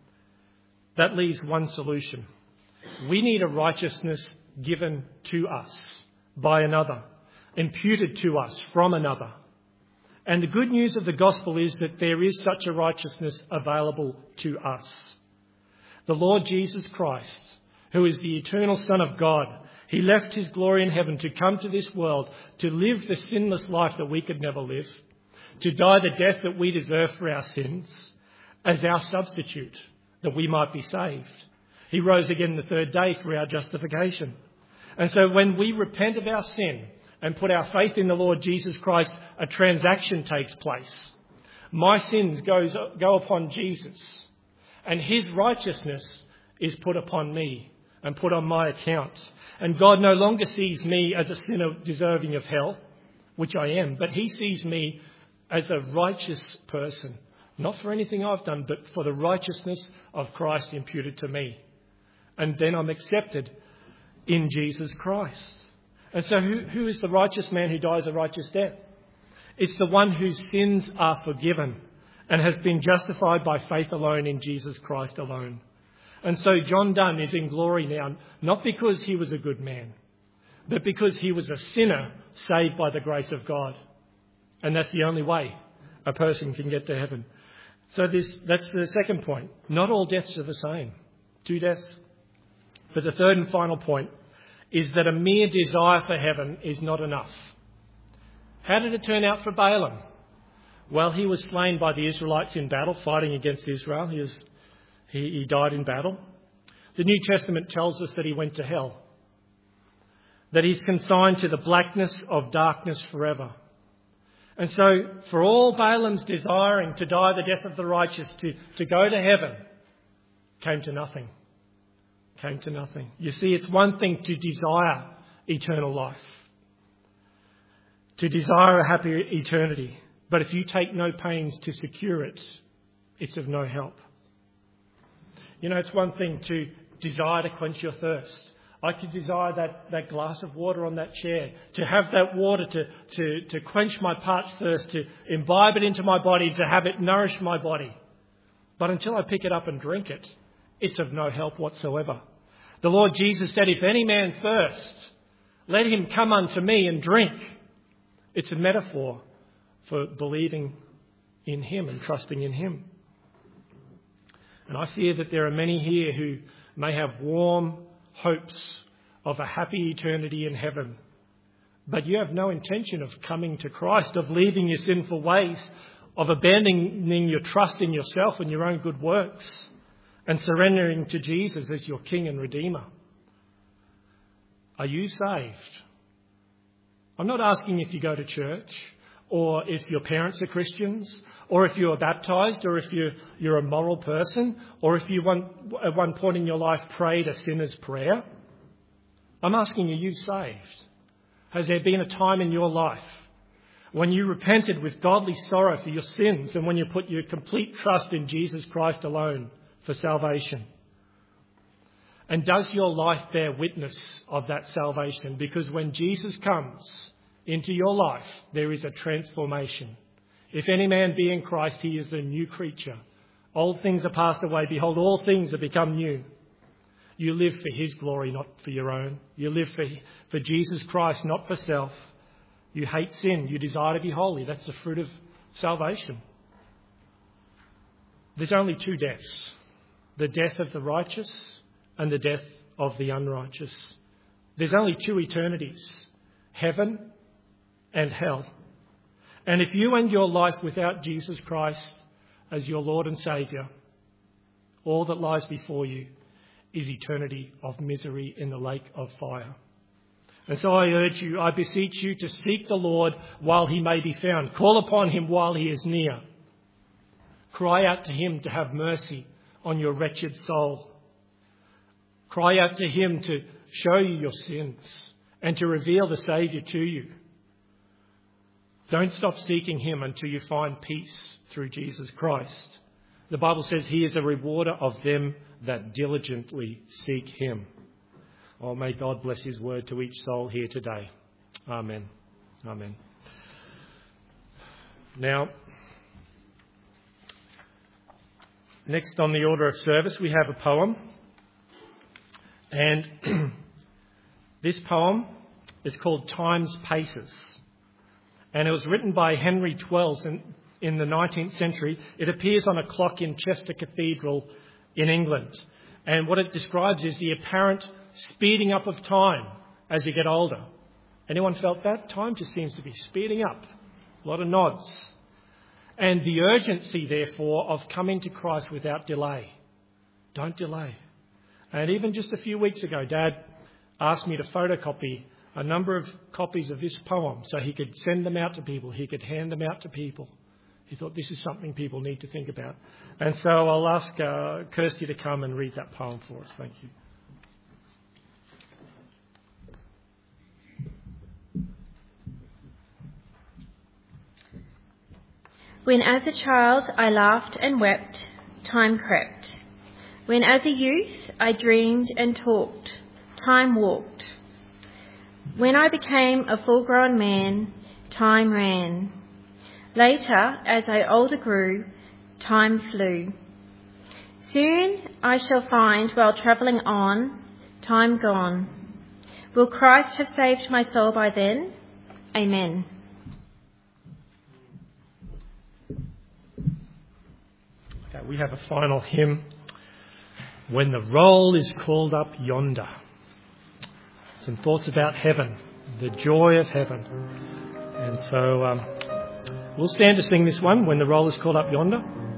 That leaves one solution. We need a righteousness given to us by another, imputed to us from another. And the good news of the gospel is that there is such a righteousness available to us. The Lord Jesus Christ, who is the eternal Son of God, he left his glory in heaven to come to this world, to live the sinless life that we could never live, to die the death that we deserve for our sins, as our substitute, that we might be saved. He rose again the third day for our justification. And so when we repent of our sin and put our faith in the Lord Jesus Christ, a transaction takes place. My sins go upon Jesus, and his righteousness is put upon me and put on my account. And God no longer sees me as a sinner deserving of hell, which I am, but he sees me as a righteous person. Not for anything I've done, but for the righteousness of Christ imputed to me. And then I'm accepted in Jesus Christ. And so who is the righteous man who dies a righteous death? It's the one whose sins are forgiven and has been justified by faith alone in Jesus Christ alone. And so John Donne is in glory now, not because he was a good man, but because he was a sinner saved by the grace of God. And that's the only way a person can get to heaven. So that's the second point. Not all deaths are the same. 2 deaths. But the third and final point is that a mere desire for heaven is not enough. How did it turn out for Balaam? Well, he was slain by the Israelites in battle, fighting against Israel. He died in battle. The New Testament tells us that he went to hell, that he's consigned to the blackness of darkness forever. And so for all Balaam's desiring to die the death of the righteous, to go to heaven, came to nothing. Came to nothing. You see, it's one thing to desire eternal life. to desire a happy eternity, but if you take no pains to secure it, it's of no help. You know, it's one thing to desire to quench your thirst. I could desire that glass of water on that chair, to have that water to quench my parched thirst, to imbibe it into my body, to have it nourish my body. But until I pick it up and drink it, it's of no help whatsoever. The Lord Jesus said, if any man thirst, let him come unto me and drink. It's a metaphor for believing in him and trusting in him. And I fear that there are many here who may have warm hopes of a happy eternity in heaven, but you have no intention of coming to Christ, of leaving your sinful ways, of abandoning your trust in yourself and your own good works, and surrendering to Jesus as your King and Redeemer. Are you saved? I'm not asking if you go to church, or if your parents are Christians, or if you are baptised, or if you're a moral person, or if you at one point in your life prayed a sinner's prayer. I'm asking, are you saved? Has there been a time in your life when you repented with godly sorrow for your sins and when you put your complete trust in Jesus Christ alone for salvation? And does your life bear witness of that salvation? Because when Jesus comes into your life, there is a transformation. If any man be in Christ, he is a new creature. Old things are passed away. Behold, all things have become new. You live for his glory, not for your own. You live for Jesus Christ, not for self. You hate sin. You desire to be holy. That's the fruit of salvation. There's only two deaths: the death of the righteous and the death of the unrighteous. There's only two eternities: heaven and hell. And if you end your life without Jesus Christ as your Lord and Saviour, all that lies before you is eternity of misery in the lake of fire. And so I urge you, I beseech you to seek the Lord while he may be found. Call upon him while he is near. Cry out to him to have mercy on your wretched soul. Cry out to him to show you your sins and to reveal the Saviour to you. Don't stop seeking him until you find peace through Jesus Christ. The Bible says he is a rewarder of them that diligently seek him. Oh, may God bless his word to each soul here today. Amen. Amen. Now, next on the order of service, we have a poem. And this poem is called Time's Paces. And it was written by Henry Twells in the 19th century. It appears on a clock in Chester Cathedral in England. And what it describes is the apparent speeding up of time as you get older. Anyone felt that? Time just seems to be speeding up. A lot of nods. And the urgency, therefore, of coming to Christ without delay. Don't delay. And even just a few weeks ago, Dad asked me to photocopy a number of copies of this poem so he could send them out to people. He could hand them out to people. He thought this is something people need to think about. And so I'll ask Kirsty to come and read that poem for us. Thank you. When as a child I laughed and wept, time crept. When as a youth I dreamed and talked, time walked. When I became a full-grown man, time ran. Later, as I older grew, time flew. Soon I shall find, while travelling on, time gone. Will Christ have saved my soul by then? Amen. Okay, we have a final hymn. When the roll is called up yonder. Some thoughts about heaven, the joy of heaven. And so we'll stand to sing this one, When the Roll is Called Up Yonder.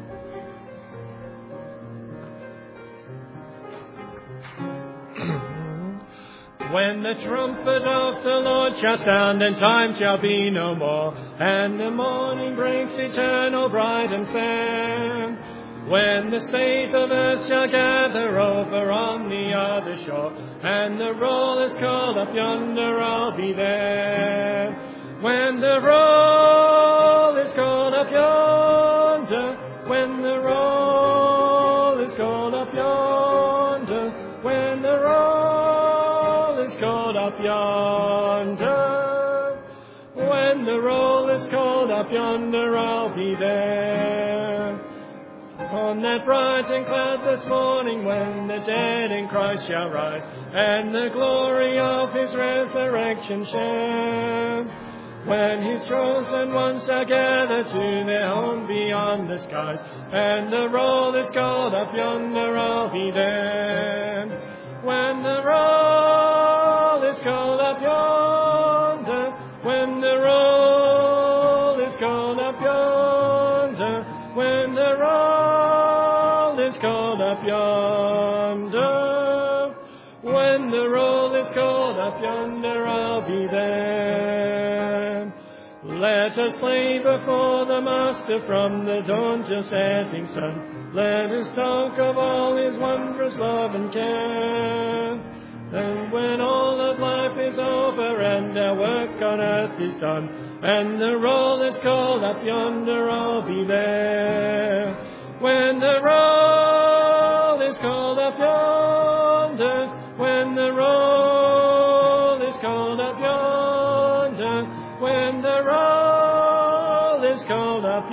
When the trumpet of the Lord shall sound and time shall be no more, and the morning breaks eternal, bright and fair, when the saints of earth shall gather over on the other shore, and the roll is called up yonder, I'll be there. when the roll is called up yonder, when the roll is called up yonder, when the roll is called up yonder, when the roll is called up yonder, I'll be there. On that bright and cloudless morning when the dead in Christ shall rise and the glory of his resurrection share, when his chosen ones shall gather to their home beyond the skies and the roll is called up yonder, I'll be there. When the roll is called up yonder, when the roll is called up yonder, when the roll is called up yonder, when the roll is called up yonder, I'll be there. Let us labour for the Master from the dawn till setting sun. Let us talk of all his wondrous love and care. And when all of life is over and our work on earth is done, and the roll is called up yonder, I'll be there. When the roll is called up yonder, when the roll is called up yonder, when the roll is called up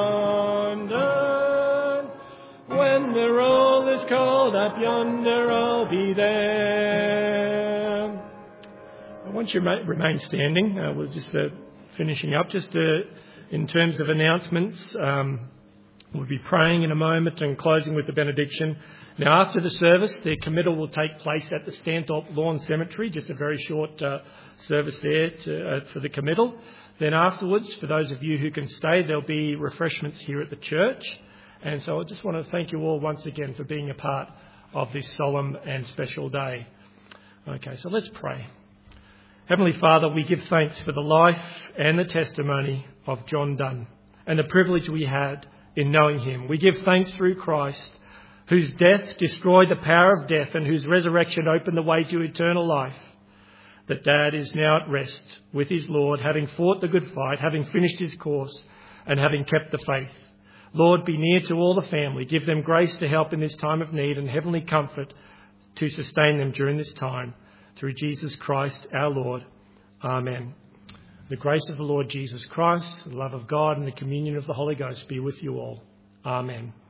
yonder, when the roll is called up yonder, I'll be there. I want you to remain standing. We're just finishing up. Just in terms of announcements, we'll be praying in a moment and closing with the benediction. Now, after the service, the committal will take place at the Stanthorpe Lawn Cemetery, just a very short service there for the committal. Then afterwards, for those of you who can stay, there'll be refreshments here at the church. And so I just want to thank you all once again for being a part of this solemn and special day. Okay, so let's pray. Heavenly Father, we give thanks for the life and the testimony of John Dunn and the privilege we had in knowing him. We give thanks through Christ, whose death destroyed the power of death and whose resurrection opened the way to eternal life, that Dad is now at rest with his Lord, having fought the good fight, having finished his course and having kept the faith. Lord, be near to all the family. Give them grace to help in this time of need and heavenly comfort to sustain them during this time. Through Jesus Christ our Lord. Amen. The grace of the Lord Jesus Christ, the love of God and the communion of the Holy Ghost be with you all. Amen.